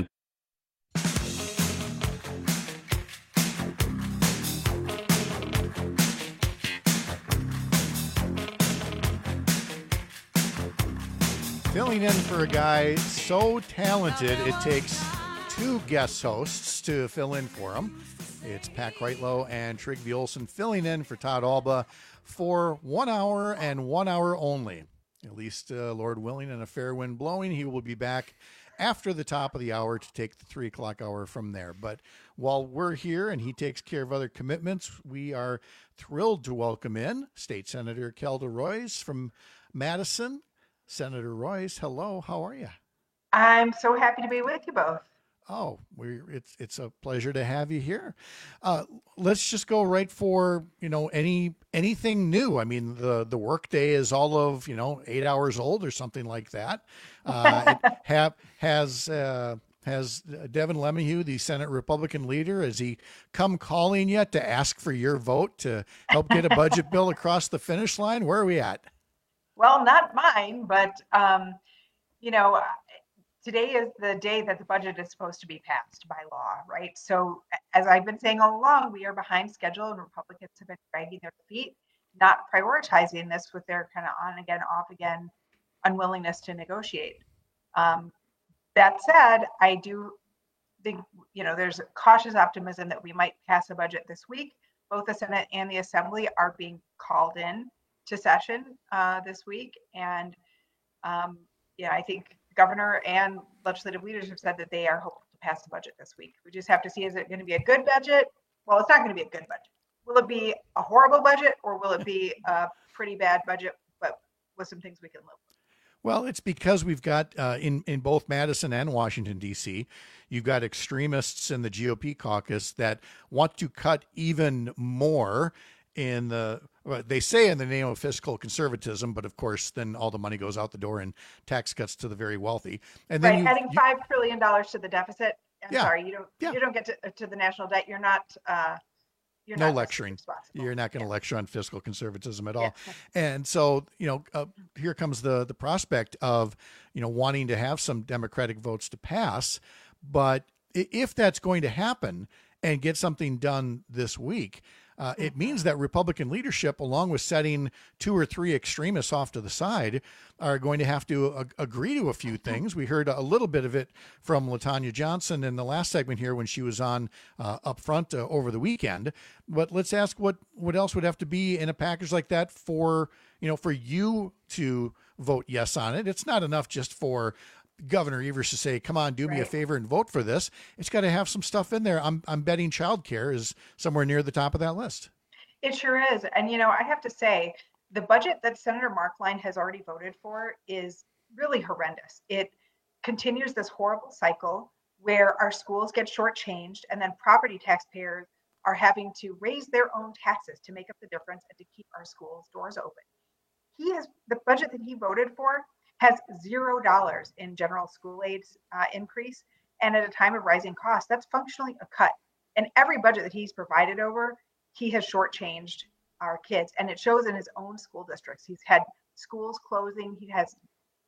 Filling in for a guy so talented, it takes two guest hosts to fill in for him. It's Pat Kreitlow and Trygve Olsen filling in for Todd Alba for one hour and one hour only. At least, uh, Lord willing and a fair wind blowing, he will be back after the top of the hour to take the three o'clock hour from there. But while we're here and he takes care of other commitments, we are thrilled to welcome in State Senator Kelda Roys from Madison. Senator Roys, hello. How are you? I'm so happy to be with you both. Oh, we're, it's it's a pleasure to have you here. Uh, let's just go right for, you know, any anything new. I mean, the the workday is all of, you know, eight hours old or something like that. Uh, it have has uh, has Devin LeMahieu, the Senate Republican leader, has he come calling yet to ask for your vote to help get a budget bill across the finish line? Where are we at? Well, not mine, but, um, you know, today is the day that the budget is supposed to be passed by law, right? So as I've been saying all along, we are behind schedule and Republicans have been dragging their feet, not prioritizing this with their kind of on again, off again unwillingness to negotiate. Um, that said, I do think, you know, there's cautious optimism that we might pass a budget this week. Both the Senate and the Assembly are being called in to session uh, this week. And um, yeah, I think governor and legislative leaders have said that they are hopeful to pass the budget this week. We just have to see, is it going to be a good budget? Well, it's not going to be a good budget. Will it be a horrible budget or will it be a pretty bad budget, but with some things we can live with? Well, it's because we've got uh, in, in both Madison and Washington, D C, you've got extremists in the G O P caucus that want to cut even more in the, well, they say in the name of fiscal conservatism, but of course, then all the money goes out the door in tax cuts to the very wealthy. And then right, you, adding you, five trillion dollars to the deficit. I'm Yeah, sorry, you don't yeah. you don't get to, to the national debt. You're not. Uh, you're no not lecturing. You're not going to lecture on fiscal conservatism at all. And so, you know, uh, here comes the the prospect of, you know, wanting to have some Democratic votes to pass. But i- if that's going to happen and get something done this week, Uh, it means that Republican leadership, along with setting two or three extremists off to the side, are going to have to ag- agree to a few things. We heard a little bit of it from LaTanya Johnson in the last segment here when she was on uh, up front uh, over the weekend. But let's ask what, what else would have to be in a package like that for, you know, for you to vote yes on it. It's not enough just for Governor Evers to say, come on, do me a Right. favor and vote for this. It's got to have some stuff in there. I'm I'm betting childcare is somewhere near the top of that list. It sure is. And, you know, I have to say, the budget that Senator Markline has already voted for is really horrendous. It continues this horrible cycle where our schools get shortchanged and then property taxpayers are having to raise their own taxes to make up the difference and to keep our schools doors open. He has, the budget that he voted for has zero dollars in general school aid uh, increase. And at a time of rising costs, that's functionally a cut. And every budget that he's provided over, he has shortchanged our kids. And it shows in his own school districts. He's had schools closing. He has put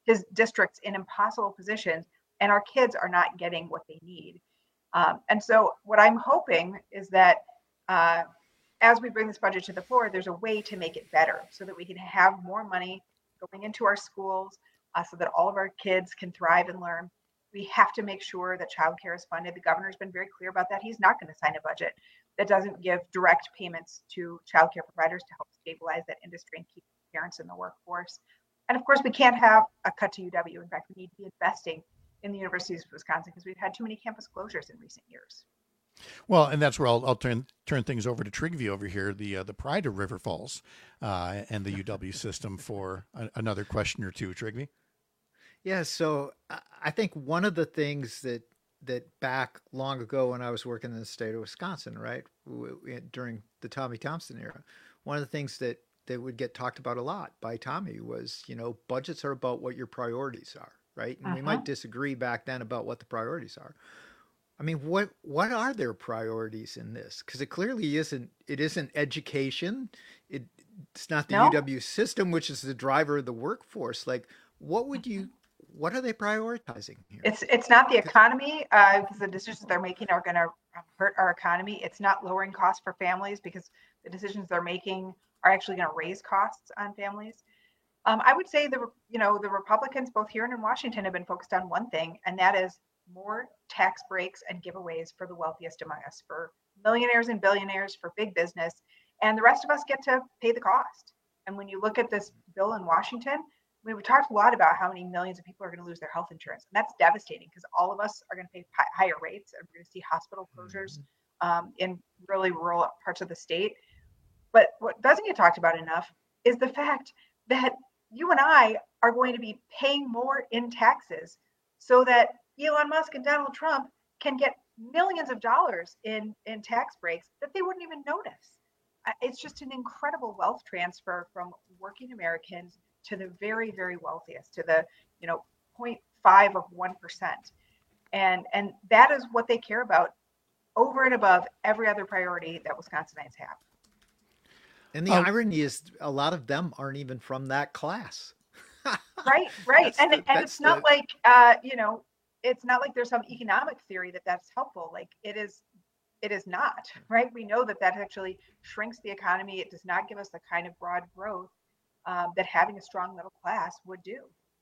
his districts in impossible positions, and our kids are not getting what they need. Um, and so what I'm hoping is that uh, as we bring this budget to the floor, there's a way to make it better so that we can have more money going into our schools uh, so that all of our kids can thrive and learn. We have to make sure that childcare is funded. The governor's been very clear about that. He's not going to sign a budget that doesn't give direct payments to childcare providers to help stabilize that industry and keep parents in the workforce. And of course, we can't have a cut to U W. In fact, we need to be investing in the universities of Wisconsin because we've had too many campus closures in recent years. Well, and that's where I'll, I'll turn turn things over to Trygve over here, the uh, the pride of River Falls uh, and the U W system for a, another question or two. Trygve? Yeah, so I think one of the things that that back long ago when I was working in the state of Wisconsin, right, during the Tommy Thompson era, one of the things that, that would get talked about a lot by Tommy was, you know, budgets are about what your priorities are, right? And uh-huh. we might disagree back then about what the priorities are. I mean, what what are their priorities in this? Because it clearly isn't. It isn't education. It, it's not the no. U W system, which is the driver of the workforce. Like, what would you? What are they prioritizing here? It's it's not the economy uh, because the decisions they're making are going to hurt our economy. It's not lowering costs for families because the decisions they're making are actually going to raise costs on families. Um, I would say the you know the Republicans both here and in Washington have been focused on one thing, and that is more tax breaks and giveaways for the wealthiest among us, for millionaires and billionaires, for big business, and the rest of us get to pay the cost. And when you look at this bill in Washington, we've talked a lot about how many millions of people are going to lose their health insurance. And that's devastating because all of us are going to pay higher rates, and we're going to see hospital closures um, in really rural parts of the state. But what doesn't get talked about enough is the fact that you and I are going to be paying more in taxes so that Elon Musk and Donald Trump can get millions of dollars in, in tax breaks that they wouldn't even notice. It's just an incredible wealth transfer from working Americans to the very, very wealthiest, to the, you know, zero point five of one percent. And, and that is what they care about over and above every other priority that Wisconsinites have. And the um, irony is a lot of them aren't even from that class. right, right. And, the, and it's not the... like, uh, you know, it's not like there's some economic theory that that's helpful. Like it is, it is not, right? We know that that actually shrinks the economy. It does not give us the kind of broad growth um, that having a strong middle class would do.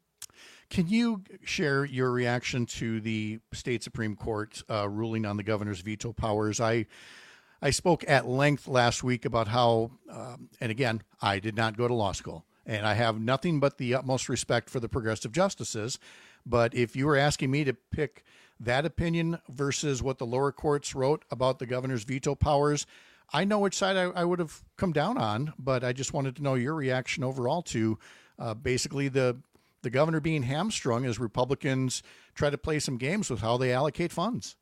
Can you share your reaction to the state Supreme Court uh, ruling on the governor's veto powers? I I spoke at length last week about how, um, and again, I did not go to law school, and I have nothing but the utmost respect for the progressive justices. But if you were asking me to pick that opinion versus what the lower courts wrote about the governor's veto powers, I know which side I, I would have come down on, but I just wanted to know your reaction overall to uh, basically the the governor being hamstrung as Republicans try to play some games with how they allocate funds.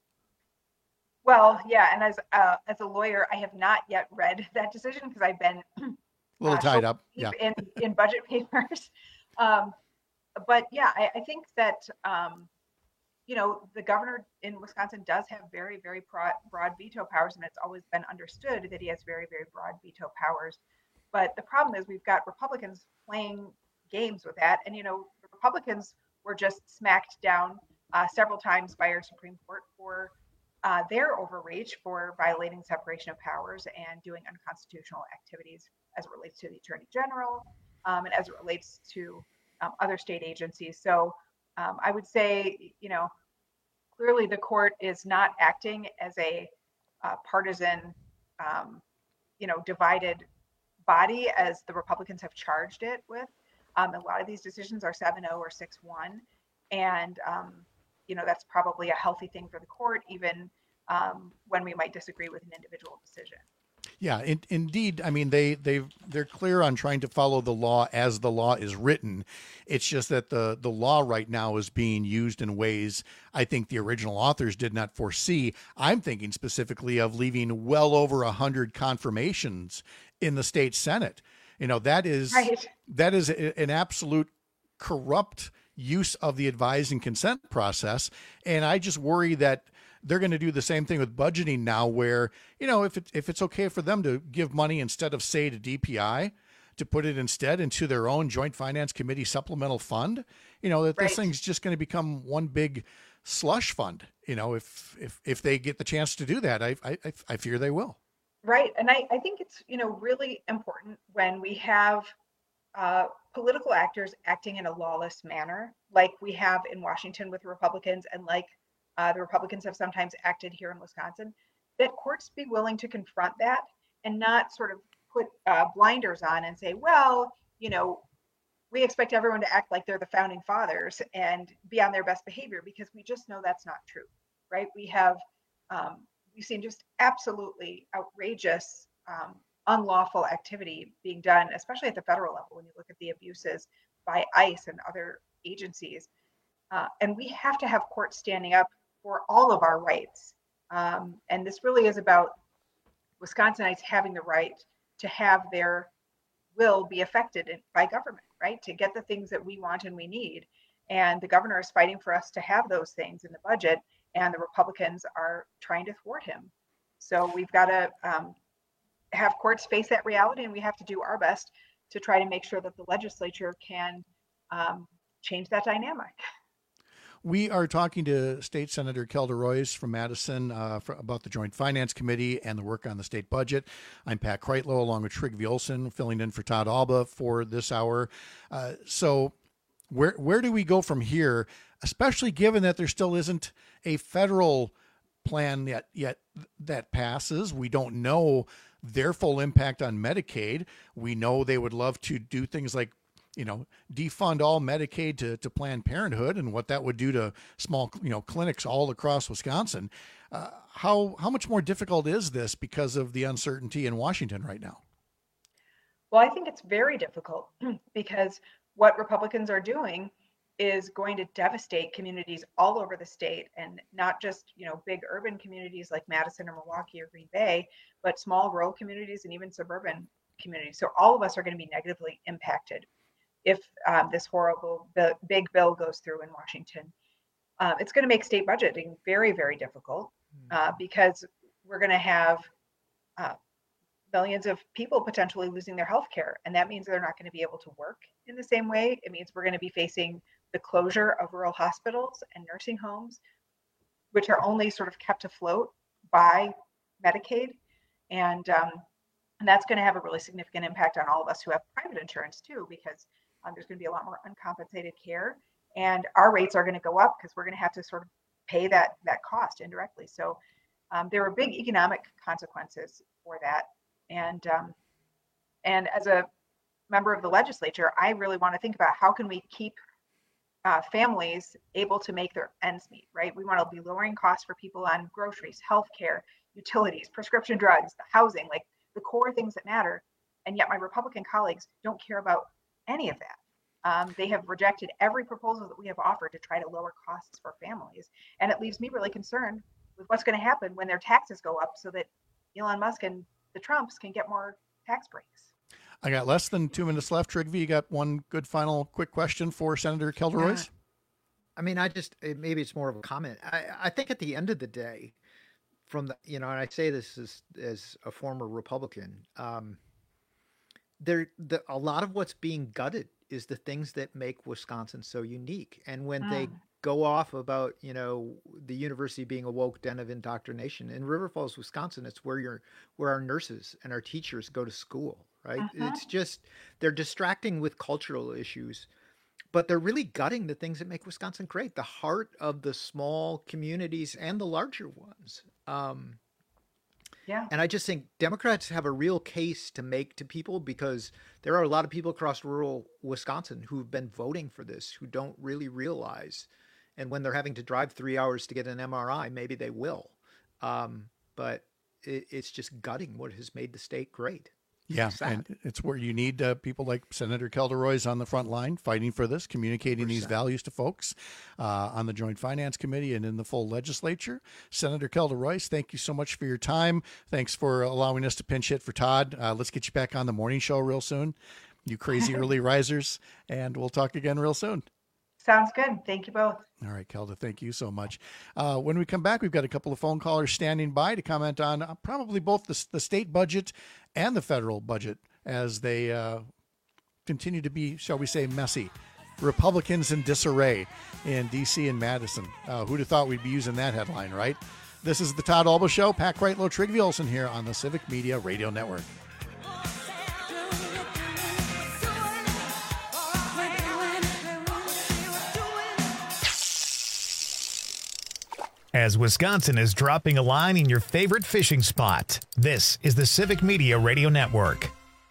Well, yeah, and as uh, as a lawyer, I have not yet read that decision because I've been a little uh, tied so up yeah. in, in budget papers. Um, but yeah, I, I think that, um, you know, the governor in Wisconsin does have very, very broad, broad veto powers, and it's always been understood that he has very, very broad veto powers. But the problem is we've got Republicans playing games with that. And, you know, the Republicans were just smacked down uh, several times by our Supreme Court for uh, their overreach, for violating separation of powers and doing unconstitutional activities as it relates to the Attorney General um, and as it relates to um, other state agencies. So um, I would say, you know, clearly the court is not acting as a uh, partisan, um, you know, divided body as the Republicans have charged it with. Um, a lot of these decisions are seven oh or six one. And, um, you know, that's probably a healthy thing for the court, even um, when we might disagree with an individual decision. Yeah, in, indeed. I mean, they, they, they're clear on trying to follow the law as the law is written. It's just that the, the law right now is being used in ways I think the original authors did not foresee. I'm thinking specifically of leaving well over one hundred confirmations in the state Senate. You know, that is right. that is an absolute corrupt use of the advise and consent process. And I just worry that they're going to do the same thing with budgeting now, where, you know, if it, if it's okay for them to give money instead of, say, to D P I, to put it instead into their own Joint Finance Committee supplemental fund, you know, that Right. this thing's just going to become one big slush fund. You know, if if if they get the chance to do that, I I I fear they will. Right. And I, I think it's, you know, really important when we have uh, political actors acting in a lawless manner, like we have in Washington with Republicans, and like uh, the Republicans have sometimes acted here in Wisconsin, that courts be willing to confront that and not sort of put uh, blinders on and say, well, you know, we expect everyone to act like they're the founding fathers and be on their best behavior, because we just know that's not true, right? We have, um, we've seen just absolutely outrageous, um, unlawful activity being done, especially at the federal level, when you look at the abuses by ICE and other agencies. Uh, and we have to have courts standing up for all of our rights. Um, and this really is about Wisconsinites having the right to have their will be affected in, by government, right? To get the things that we want and we need. And the governor is fighting for us to have those things in the budget, and the Republicans are trying to thwart him. So we've got to um, have courts face that reality, and we have to do our best to try to make sure that the legislature can um, change that dynamic. We are talking to State Senator Kelda Roys from Madison uh, for, about the Joint Finance Committee and the work on the state budget. I'm Pat Kreitlow, along with Trygve Olsen, filling in for Todd Alba for this hour. Uh, so where where do we go from here, especially given that there still isn't a federal plan yet, yet that passes? We don't know their full impact on Medicaid. We know they would love to do things like, you know, defund all Medicaid to, to Planned Parenthood, and what that would do to small, you know, clinics all across Wisconsin. Uh, how how much more difficult is this because of the uncertainty in Washington right now? Well, I think it's very difficult because what Republicans are doing is going to devastate communities all over the state, and not just, you know, big urban communities like Madison or Milwaukee or Green Bay, but small rural communities and even suburban communities. So all of us are going to be negatively impacted if um, this horrible the big bill goes through in Washington. Uh, it's going to make state budgeting very, very difficult uh, because we're going to have uh, millions of people potentially losing their health care. And that means they're not going to be able to work in the same way. It means we're going to be facing the closure of rural hospitals and nursing homes, which are only sort of kept afloat by Medicaid. And, um, and that's going to have a really significant impact on all of us who have private insurance too, because um, there's going to be a lot more uncompensated care, and our rates are going to go up because we're going to have to sort of pay that, that cost indirectly. So um, there are big economic consequences for that. And, um, and as a member of the legislature, I really want to think about how can we keep uh, families able to make their ends meet, right? We want to be lowering costs for people on groceries, healthcare, utilities, prescription drugs, the housing, like the core things that matter. And yet my Republican colleagues don't care about any of that. Um, they have rejected every proposal that we have offered to try to lower costs for families. And it leaves me really concerned with what's going to happen when their taxes go up so that Elon Musk and the Trumps can get more tax breaks. I got less than two minutes left. Trygve, you got one good final quick question for Senator Kelda Roys? I mean, I just, maybe it's more of a comment. I, I think at the end of the day, from the, you know, and I say this as, as a former Republican, um, there, the, a lot of what's being gutted is the things that make Wisconsin so unique. And when mm. they go off about, you know, the university being a woke den of indoctrination, in River Falls, Wisconsin, it's where you're, where our nurses and our teachers go to school, right? Uh-huh. It's just, they're distracting with cultural issues, but they're really gutting the things that make Wisconsin great, the heart of the small communities and the larger ones. Um, Yeah. And I just think Democrats have a real case to make to people, because there are a lot of people across rural Wisconsin who've been voting for this, who don't really realize. And when they're having to drive three hours to get an M R I, maybe they will. Um, but it, it's just gutting what has made the state great. Yeah, Sad. and it's where you need uh, people like Senator Kelda Roys on the front line fighting for this, communicating these values to folks uh, on the Joint Finance Committee and in the full legislature. Senator Kelda Roys, thank you so much for your time. Thanks for allowing us to pinch hit for Todd. Uh, let's get you back on the morning show real soon, you crazy early risers, and we'll talk again real soon. Sounds good. Thank you both. All right, Kelda, thank you so much. Uh, when we come back, we've got a couple of phone callers standing by to comment on uh, probably both the, the state budget and the federal budget as they uh, continue to be, shall we say, messy. Republicans in disarray in D C and Madison. Uh, who'd have thought we'd be using that headline, right? This is the Todd Alba Show. Pat Kreitlow, Trygve Olsen here on the Civic Media Radio Network. As Wisconsin is dropping a line in your favorite fishing spot, this is the Civic Media Radio Network.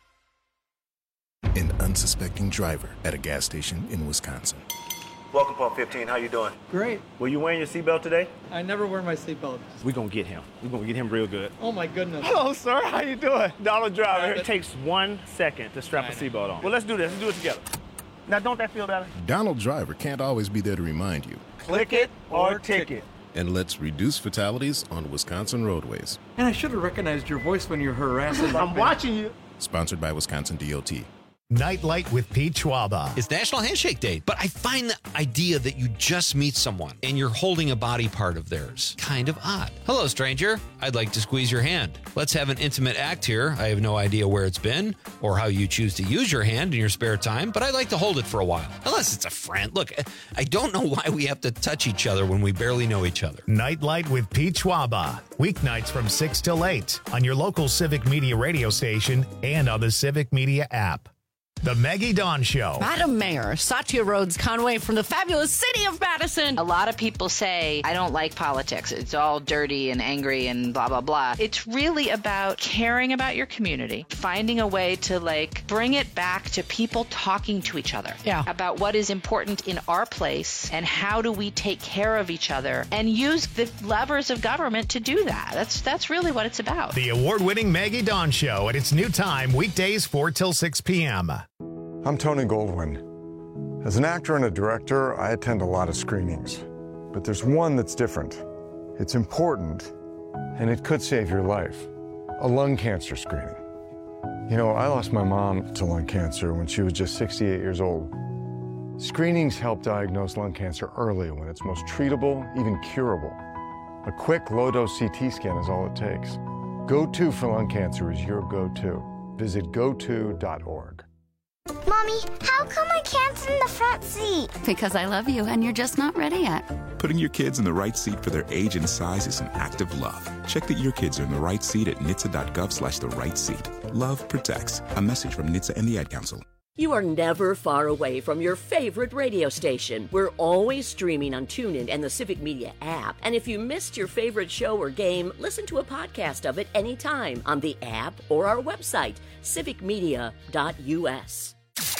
An unsuspecting driver at a gas station in Wisconsin. Welcome, Pump fifteen. How you doing? Great. Were you wearing your seatbelt today? I never wear my seatbelt. We're going to get him. We're going to get him real good. Oh, my goodness. Hello, sir. How you doing? Donald Driver. It takes one second to strap a seatbelt on. Well, let's do this. Let's do it together. Now, don't that feel better? Donald Driver can't always be there to remind you. Click it or ticket. And let's reduce fatalities on Wisconsin roadways. And I should have recognized your voice when you're harassing. I'm watching you. Sponsored by Wisconsin D O T. Nightlight with Pete Schwaba. It's National Handshake Day, but I find the idea that you just meet someone and you're holding a body part of theirs kind of odd. Hello, stranger. I'd like to squeeze your hand. Let's have an intimate act here. I have no idea where it's been or how you choose to use your hand in your spare time, but I'd like to hold it for a while. Unless it's a friend. Look, I don't know why we have to touch each other when we barely know each other. Nightlight with Pete Schwaba. Weeknights from six till eight on your local Civic Media radio station and on the Civic Media app. The Maggie Dawn Show. Madam Mayor, Satya Rhodes Conway from the fabulous city of Madison. A lot of people say, I don't like politics. It's all dirty and angry and blah, blah, blah. It's really about caring about your community, finding a way to, like, bring it back to people talking to each other. Yeah. About what is important in our place and how do we take care of each other and use the levers of government to do that. That's, that's really what it's about. The award-winning Maggie Dawn Show at its new time, weekdays four till six p.m. I'm Tony Goldwyn. As an actor and a director, I attend a lot of screenings. But there's one that's different. It's important, and it could save your life. A lung cancer screening. You know, I lost my mom to lung cancer when she was just sixty-eight years old. Screenings help diagnose lung cancer early when it's most treatable, even curable. A quick, low-dose C T scan is all it takes. Go To for lung cancer is your go-to. Visit go to dot org. Mommy, how come I can't sit in the front seat? Because I love you and you're just not ready yet. Putting your kids in the right seat for their age and size is an act of love. Check that your kids are in the right seat at N H T S A dot gov slash the right seat. Love protects. A message from N H T S A and the Ad Council. You are never far away from your favorite radio station. We're always streaming on TuneIn and the Civic Media app. And if you missed your favorite show or game, listen to a podcast of it anytime on the app or our website, civic media dot u s.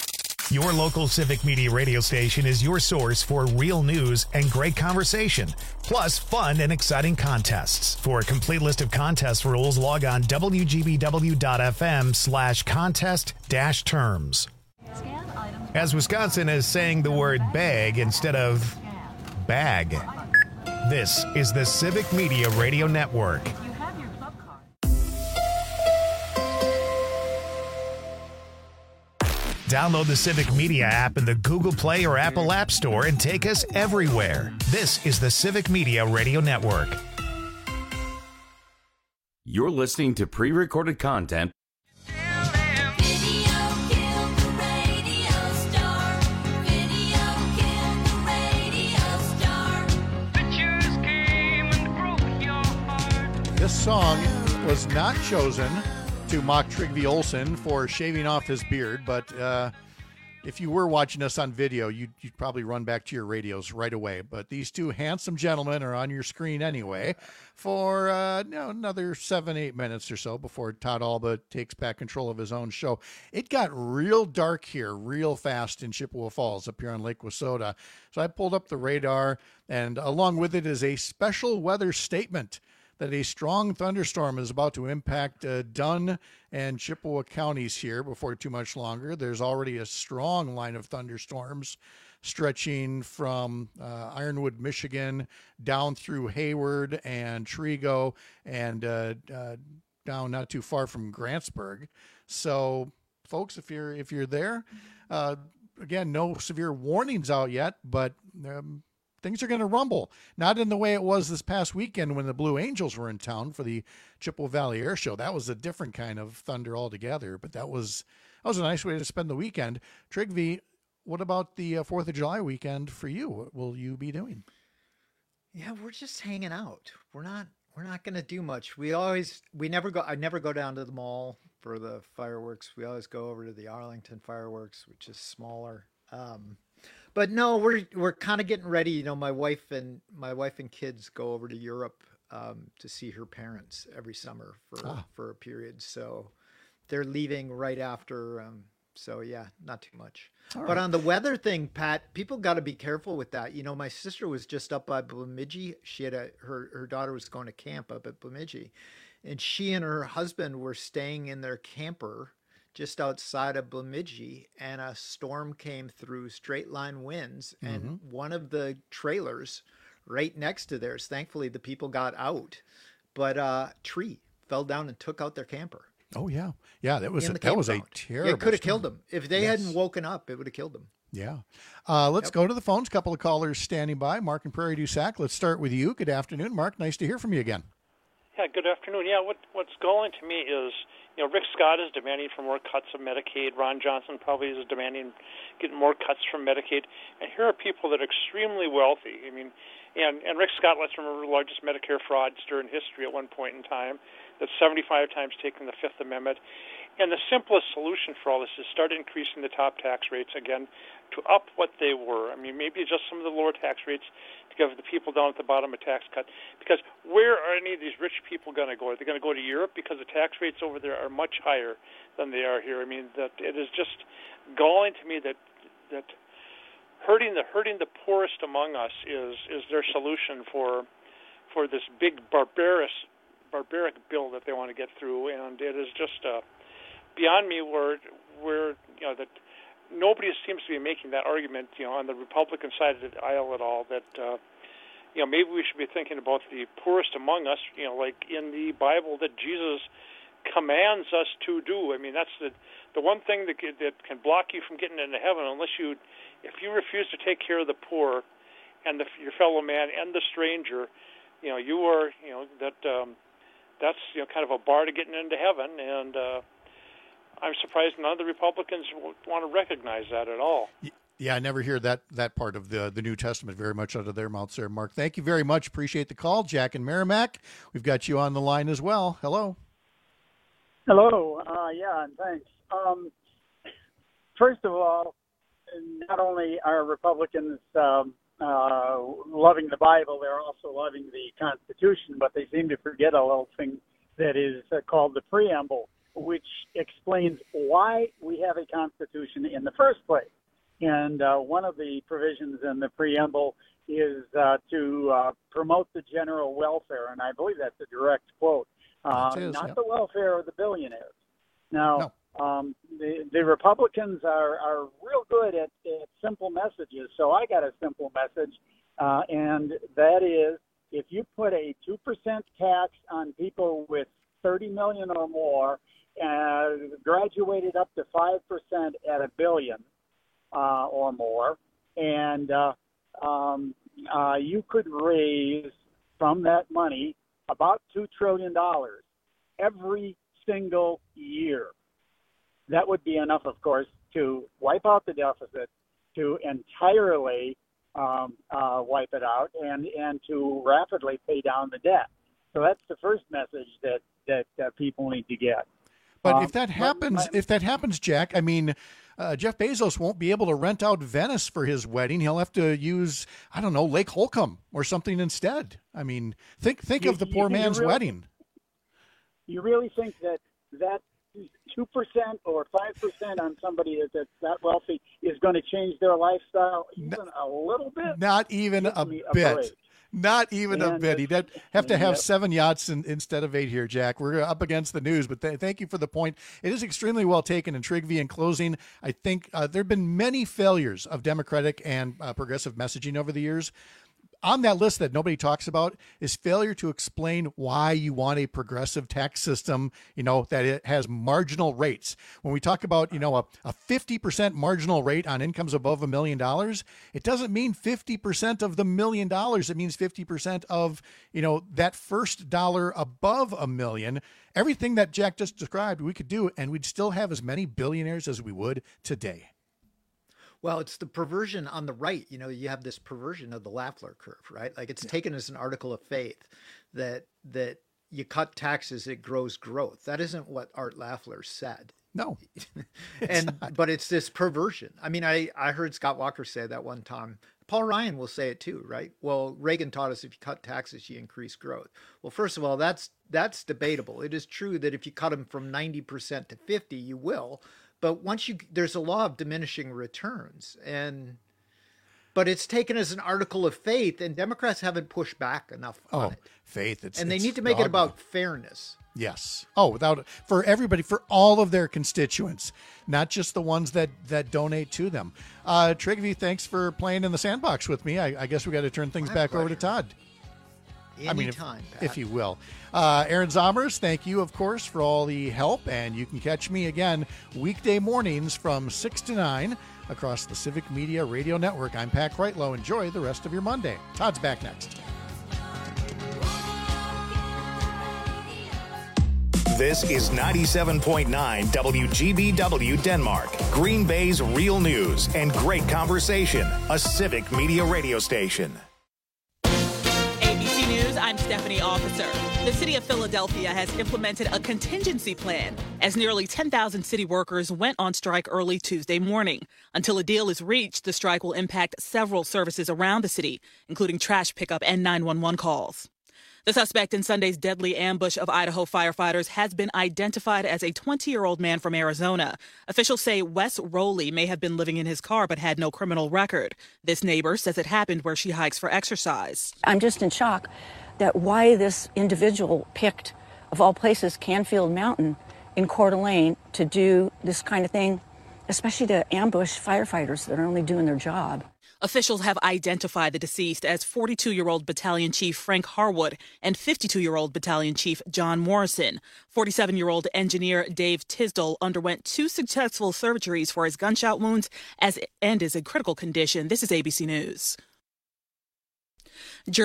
Your local Civic Media radio station is your source for real news and great conversation, plus fun and exciting contests. For a complete list of contest rules, log on w g b w dot f m slash contest dash terms. As Wisconsin is saying the word bag instead of bag, this is the Civic Media Radio Network. Download the Civic Media app in the Google Play or Apple App Store and take us everywhere. This is the Civic Media Radio Network. You're listening to pre-recorded content. This song was not chosen to mock Trygve Olsen for shaving off his beard, but uh, if you were watching us on video, you'd, you'd probably run back to your radios right away. But these two handsome gentlemen are on your screen anyway for uh, you know, another seven, eight minutes or so before Todd Alba takes back control of his own show. It got real dark here real fast in Chippewa Falls up here on Lake Wissota. So I pulled up the radar, and along with it is a special weather statement that a strong thunderstorm is about to impact uh, Dunn and Chippewa counties here before too much longer. There's already a strong line of thunderstorms stretching from uh, Ironwood, Michigan, down through Hayward and Trego, and uh, uh, down not too far from Grantsburg. So, folks, if you're if you're there, uh, again, no severe warnings out yet, but um, things are going to rumble. Not in the way it was this past weekend when the Blue Angels were in town for the Chippewa Valley Air Show. That was a different kind of thunder altogether, but that was that was a nice way to spend the weekend. Trygve, what about the uh, fourth of July weekend for you? What will you be doing? Yeah, we're just hanging out. We're not we're not going to do much. We always we never go I never go down to the mall for the fireworks. We always go over to the Arlington fireworks, which is smaller. Um, but no, we're we're kind of getting ready. You know, my wife and my wife and kids go over to Europe um, to see her parents every summer for ah. for a period. So they're leaving right after. Um, so yeah, not too much. All but right. On the weather thing, Pat, people got to be careful with that. You know, my sister was just up by Bemidji. She had a her her daughter was going to camp up at Bemidji, and she and her husband were staying in their camper just outside of Bemidji, and a storm came through, straight line winds, and mm-hmm. one of the trailers right next to theirs, thankfully the people got out, but a uh, tree fell down and took out their camper. Oh yeah, yeah. That was a, that was a terrible. It could have killed them if they yes. hadn't woken up. It would have killed them. Yeah. Uh, let's Yep. go to the phones. A couple of callers standing by. Mark and Prairie du Sac. Let's start with you. Good afternoon, Mark. Nice to hear from you again. Yeah, good afternoon. Yeah, what what's galling to me is, you know, Rick Scott is demanding for more cuts of Medicaid. Ron Johnson probably is demanding getting more cuts from Medicaid. And here are people that are extremely wealthy. I mean, and, and Rick Scott, let's remember, the largest Medicare fraudster in history at one point in time. That's seventy-five times taken the Fifth Amendment. And the simplest solution for all this is start increasing the top tax rates again to up what they were. I mean, maybe just some of the lower tax rates to give the people down at the bottom a tax cut. Because where are any of these rich people going to go? Are they going to go to Europe? Because the tax rates over there are much higher than they are here. I mean, that it is just galling to me that that hurting the hurting the poorest among us is is their solution for for this big barbarous barbaric bill that they want to get through. And it is just uh, beyond me where where you know that nobody seems to be making that argument, you know, on the Republican side of the aisle at all, that, uh, you know, maybe we should be thinking about the poorest among us, you know, like in the Bible that Jesus commands us to do. I mean, that's the the one thing that that can block you from getting into heaven, unless you, if you refuse to take care of the poor and the, your fellow man and the stranger, you know, you are, you know, that um, that's, you know, kind of a bar to getting into heaven. And, uh, I'm surprised none of the Republicans want to recognize that at all. Yeah, I never hear that that part of the, the New Testament very much out of their mouths there, Mark. Thank you very much. Appreciate the call. Jack and Merrimack, we've got you on the line as well. Hello. Hello. Uh, yeah, and thanks. Um, first of all, not only are Republicans um, uh, loving the Bible, they're also loving the Constitution, but they seem to forget a little thing that is uh, called the preamble, which explains why we have a Constitution in the first place. And uh, one of the provisions in the preamble is uh, to uh, promote the general welfare, and I believe that's a direct quote, uh, is, not yep. the welfare of the billionaires. Now, no. um, the, the Republicans are, are real good at, at simple messages, so I got a simple message, uh, and that is if you put a two percent tax on people with thirty million dollars or more, uh, graduated up to five percent at a billion uh, or more, and uh, um, uh, you could raise from that money about two trillion dollars every single year. That would be enough, of course, to wipe out the deficit, to entirely um, uh, wipe it out, and, and to rapidly pay down the debt. So that's the first message that, that uh, people need to get. But um, if that happens, my, if that happens, Jack, I mean, uh, Jeff Bezos won't be able to rent out Venice for his wedding. He'll have to use, I don't know, Lake Holcomb or something instead. I mean, think think you, of the poor you, man's you really, wedding. You really think that that two percent or five percent on somebody that's that wealthy is going to change their lifestyle even not, a little bit? Not even a, a bit. Break. Not even and a bit. He'd have to have yep. seven yachts in, instead of eight here, Jack. We're up against the news, but th- thank you for the point. It is extremely well taken. And Trygve, in closing, I think uh, there have been many failures of Democratic and uh, progressive messaging over the years. on that list that nobody talks about is failure to explain why you want a progressive tax system, you know, that it has marginal rates. When we talk about, you know, a, a fifty percent marginal rate on incomes above a million dollars, it doesn't mean fifty percent of the million dollars. It means fifty percent of, you know, that first dollar above a million. Everything that Jack just described, we could do, and we'd still have as many billionaires as we would today. Well, it's the perversion on the right. You know, you have this perversion of the Lafleur curve, right? Like it's yeah. taken as an article of faith that that you cut taxes, it grows growth. That isn't what Art Lafleur said. No. and not. But it's this perversion. I mean, I, I heard Scott Walker say that one time. Paul Ryan will say it too, right? Well, Reagan taught us if you cut taxes, you increase growth. Well, first of all, that's that's debatable. It is true that if you cut them from ninety percent to fifty, you will. But once you, there's a law of diminishing returns, and but it's taken as an article of faith, and Democrats haven't pushed back enough on oh, it. Faith, it's and they it's need to make dogma. it about fairness. Yes. Oh, without for everybody, for all of their constituents, not just the ones that that donate to them. Uh, Trygve, thanks for playing in the sandbox with me. I, I guess we got to turn things My back pleasure. over to Todd. Anytime, I mean, if, Pat. if you will. Uh, Aaron Zomers, thank you, of course, for all the help. And you can catch me again weekday mornings from six to nine across the Civic Media Radio Network. I'm Pat Kreitlow. Enjoy the rest of your Monday. Todd's back next. This is ninety-seven point nine W G B W Denmark, Green Bay's real news and great conversation, a Civic Media radio station. News, I'm Stephanie Officer. The city of Philadelphia has implemented a contingency plan as nearly ten thousand city workers went on strike early Tuesday morning. Until a deal is reached, the strike will impact several services around the city, including trash pickup and nine one one calls. The suspect in Sunday's deadly ambush of Idaho firefighters has been identified as a twenty-year-old man from Arizona. Officials say Wes Rowley may have been living in his car but had no criminal record. This neighbor says it happened where she hikes for exercise. I'm just in shock that why this individual picked, of all places, Canfield Mountain in Coeur d'Alene to do this kind of thing, especially to ambush firefighters that are only doing their job. Officials have identified the deceased as forty-two-year-old Battalion Chief Frank Harwood and fifty-two-year-old Battalion Chief John Morrison. forty-seven-year-old engineer Dave Tisdall underwent two successful surgeries for his gunshot wounds as and is in critical condition. This is A B C News.